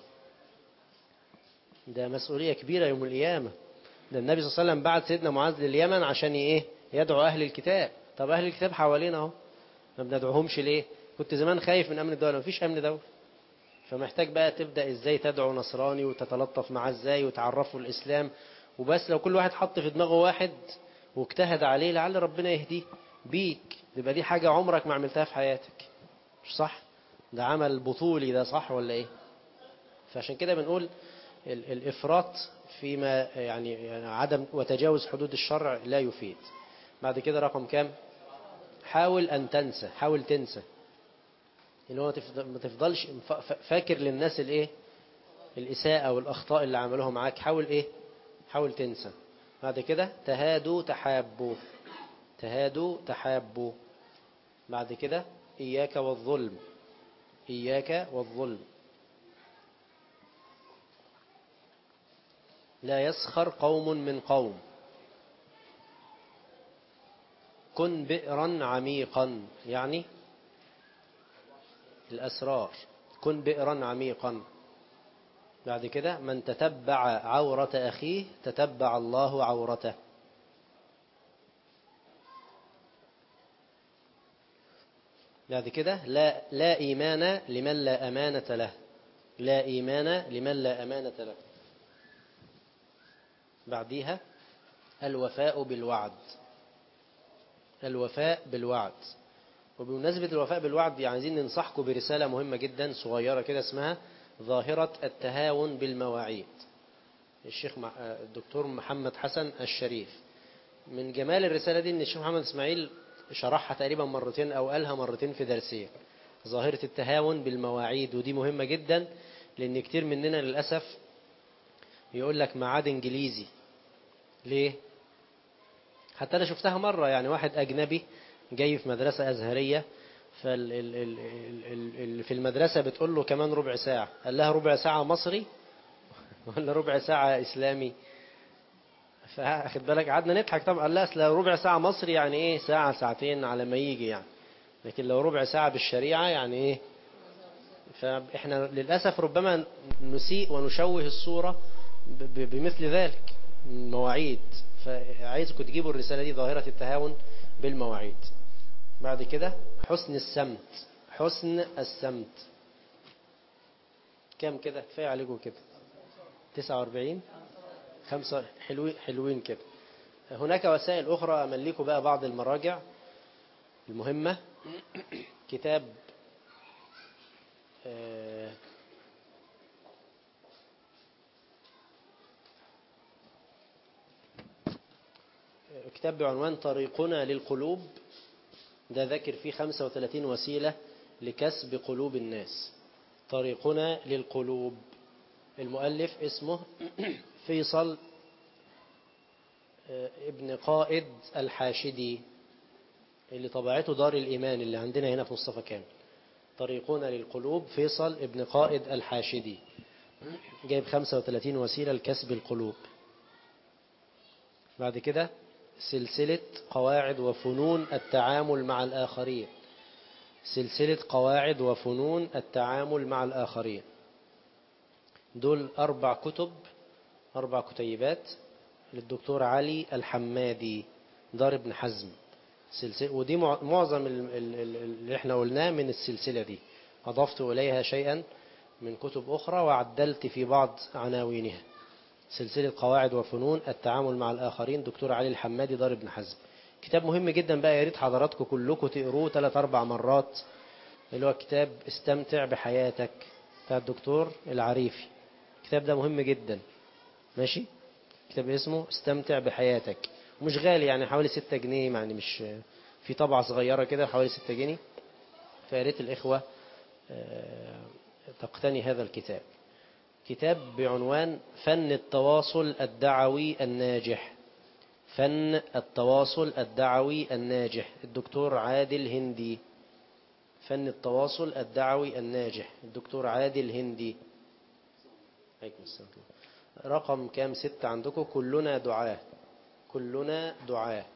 ده مسؤولية كبيرة يوم القيامة. ده النبي صلى الله عليه وسلم بعت سيدنا معاذ لليمن عشان ايه؟ يدعو أهل الكتاب. طب أهل الكتاب حوالينا اهو، ما بندعوهمش ليه؟ كنت زمان خايف من أمن الدولة، مفيش أمن دولة. فمحتاج بقى تبدأ ازاي تدعو نصراني وتتلطف معاه ازاي وتعرفه الإسلام. وبس لو كل واحد حط في دماغه واحد واجتهد عليه لعل ربنا يهديه بيك، يبقى دي حاجة عمرك ما عملتها في حياتك. مش صح؟ ده عمل بطولي ده، صح ولا ايه؟ فعشان كده بنقول الإفراط فيما يعني عدم وتجاوز حدود الشرع لا يفيد. بعد كده رقم كام؟ حاول أن تنسى، حاول تنسى. اللي هو ما تفضلش فاكر للناس الايه الإساءة والأخطاء اللي عملوها معاك. حاول ايه؟ حاول تنسى. بعد كده تهادوا تحابوا، تهادوا تحابوا. بعد كده إياك والظلم، إياك والظلم. لا يسخر قوم من قوم. كن بئرا عميقا، يعني الأسرار. كن بئرا عميقا. بعد كده من تتبع عورة أخيه تتبع الله عورته. بعد كده لا, لا إيمان لمن لا أمانة له، لا إيمان لمن لا أمانة له. بعديها الوفاء بالوعد، الوفاء بالوعد. وبمناسبة الوفاء بالوعد عايزين ننصحكم برسالة مهمة جدا صغيرة كده اسمها ظاهرة التهاون بالمواعيد. الشيخ الدكتور محمد حسن الشريف. من جمال الرسالة دي ان الشيخ محمد اسماعيل شرحها تقريبا مرتين او قالها مرتين في درسين. ظاهرة التهاون بالمواعيد، ودي مهمة جدا لان كتير مننا للأسف يقول لك ميعاد انجليزي. ليه؟ حتى انا شفتها مرة، يعني واحد اجنبي جاي في مدرسة ازهرية، فال في المدرسة بتقول له كمان ربع ساعة، قال لها ربع ساعة مصري ولا ربع ساعة اسلامي؟ فاخد بالك قعدنا نضحك طبعا. قال لا اصل لو ربع ساعة مصري يعني ايه ساعة ساعتين على ما يجي يعني، لكن لو ربع ساعة بالشريعة يعني ايه. فاحنا للأسف ربما نسيء ونشوه الصورة بمثل ذلك المواعيد. فعايزكم تجيبوا الرسالة دي ظاهرة التهاون بالمواعيد. بعد كده حسن السمت، حسن السمت. كم كده؟ كفاية عليكم كده تسعة وأربعين خمسة. حلوين حلوين كده. هناك وسائل أخرى أمليكم بقى بعض المراجع المهمة. كتاب كتاب بعنوان طريقنا للقلوب، ده ذكر فيه خمسة وثلاثين وسيلة لكسب قلوب الناس. طريقنا للقلوب. المؤلف اسمه فيصل ابن قائد الحاشدي، اللي طبعته دار الإيمان اللي عندنا هنا في مصطفى كامل. طريقنا للقلوب فيصل ابن قائد الحاشدي، جايب خمسة وثلاثين وسيلة لكسب القلوب. بعد كده سلسلة قواعد وفنون التعامل مع الآخرين، سلسلة قواعد وفنون التعامل مع الآخرين. دول أربع كتب، أربع كتيبات للدكتور علي الحمادي دار ابن حزم. سلسلة، ودي معظم اللي احنا قلناه من السلسلة دي، أضفت إليها شيئا من كتب أخرى وعدلت في بعض عناوينها. سلسلة قواعد وفنون التعامل مع الآخرين، دكتور علي الحمادي دار ابن حزم. كتاب مهم جدا بقى، يا ريت حضراتكم كلكم تقروه ثلاث أربع مرات، اللي هو كتاب استمتع بحياتك بتاع الدكتور العريفي. الكتاب ده مهم جدا، ماشي. كتاب اسمه استمتع بحياتك، مش غالي يعني، حوالي ستة جنيه، يعني مش في طبعة صغيرة كده حوالي ستة جنيه. فيا ريت الإخوة تقتني هذا الكتاب. كتاب بعنوان فن التواصل الدعوي الناجح، فن التواصل الدعوي الناجح، الدكتور عادل هندي. فن التواصل الدعوي الناجح، الدكتور عادل هندي. عليكم السلام. رقم كام؟ ستة عندكم. كلنا دعاة، كلنا دعاة.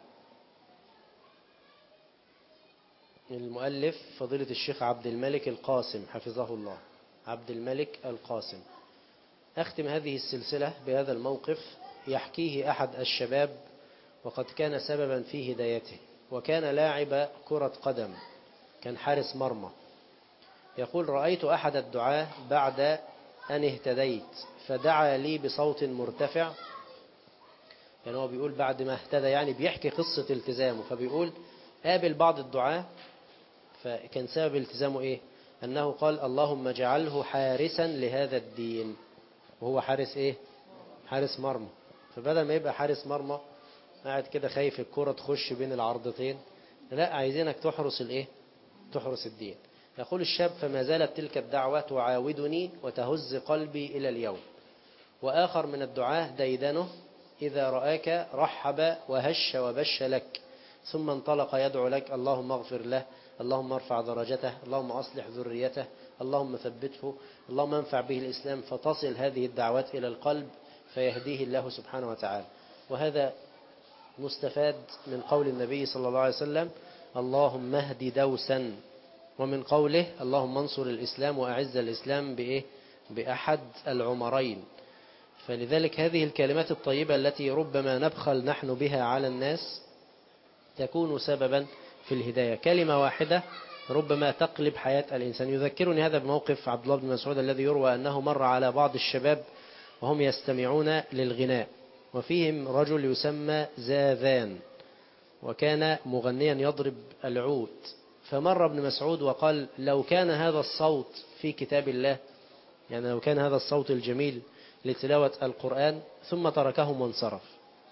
المؤلف فضيلة الشيخ عبد الملك القاسم حفظه الله، عبد الملك القاسم. أختم هذه السلسلة بهذا الموقف يحكيه أحد الشباب، وقد كان سببا في هدايته، وكان لاعب كرة قدم، كان حارس مرمى. يقول: رأيت أحد الدعاة بعد أن اهتديت فدعا لي بصوت مرتفع. يعني هو بيقول بعد ما اهتدى، يعني بيحكي قصة التزامه، فبيقول قابل بعض الدعاة، فكان سبب التزامه إيه؟ أنه قال: اللهم اجعله حارسا لهذا الدين. وهو حارس إيه؟ حارس مرمى. فبدل ما يبقى حارس مرمى قاعد كده خايف الكرة تخش بين العرضتين، لا، عايزينك تحرس الإيه؟ تحرس الدين. يقول الشاب: فما زالت تلك الدعوة تعاودني وتهز قلبي إلى اليوم. وآخر من الدعاة ديدنه: إذا رآك رحب وهش وبش لك، ثم انطلق يدعو لك: اللهم اغفر له، اللهم ارفع درجته، اللهم أصلح ذريته، اللهم ثبته، اللهم انفع به الإسلام. فتصل هذه الدعوات إلى القلب فيهديه الله سبحانه وتعالى. وهذا مستفاد من قول النبي صلى الله عليه وسلم: اللهم اهد دوسا، ومن قوله: اللهم انصر الإسلام وأعز الإسلام بإيه؟ بأحد العمرين. فلذلك هذه الكلمات الطيبة التي ربما نبخل نحن بها على الناس تكون سببا في الهداية. كلمة واحدة ربما تقلب حياة الإنسان. يذكرني هذا بموقف عبد الله بن مسعود الذي يروى أنه مر على بعض الشباب وهم يستمعون للغناء، وفيهم رجل يسمى زاذان، وكان مغنيا يضرب العود. فمر ابن مسعود وقال: لو كان هذا الصوت في كتاب الله، يعني لو كان هذا الصوت الجميل لتلاوة القرآن، ثم تركهم وانصرف.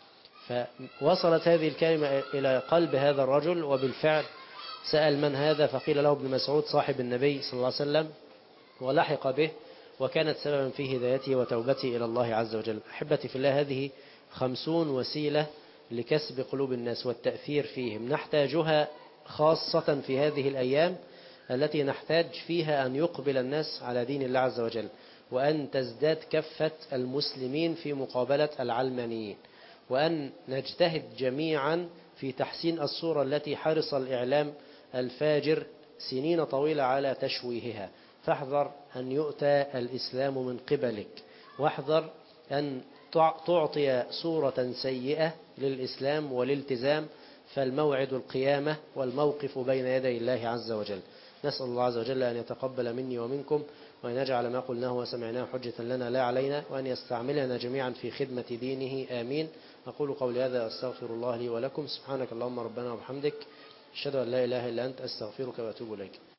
فوصلت هذه الكلمة إلى قلب هذا الرجل، وبالفعل سأل: من هذا؟ فقيل له: ابن مسعود صاحب النبي صلى الله عليه وسلم، ولحق به، وكانت سببا في هدايته وتوبته إلى الله عز وجل. أحبتي في الله، هذه خمسون وسيلة لكسب قلوب الناس والتأثير فيهم، نحتاجها خاصة في هذه الأيام التي نحتاج فيها أن يقبل الناس على دين الله عز وجل، وأن تزداد كفة المسلمين في مقابلة العلمانيين، وأن نجتهد جميعا في تحسين الصورة التي حرص الإعلام الفاجر سنين طويلة على تشويهها. فاحذر أن يؤتى الإسلام من قبلك، واحذر أن تعطي صورة سيئة للإسلام والالتزام، فالموعد القيامة والموقف بين يدي الله عز وجل. نسأل الله عز وجل أن يتقبل مني ومنكم، وأن يجعل ما قلناه وسمعناه حجة لنا لا علينا، وأن يستعملنا جميعا في خدمة دينه. آمين. أقول قولي هذا، أستغفر الله لي ولكم. سبحانك اللهم ربنا وبحمدك، أشهد أن لا إله إلا أنت، أستغفرك وأتوب إليك.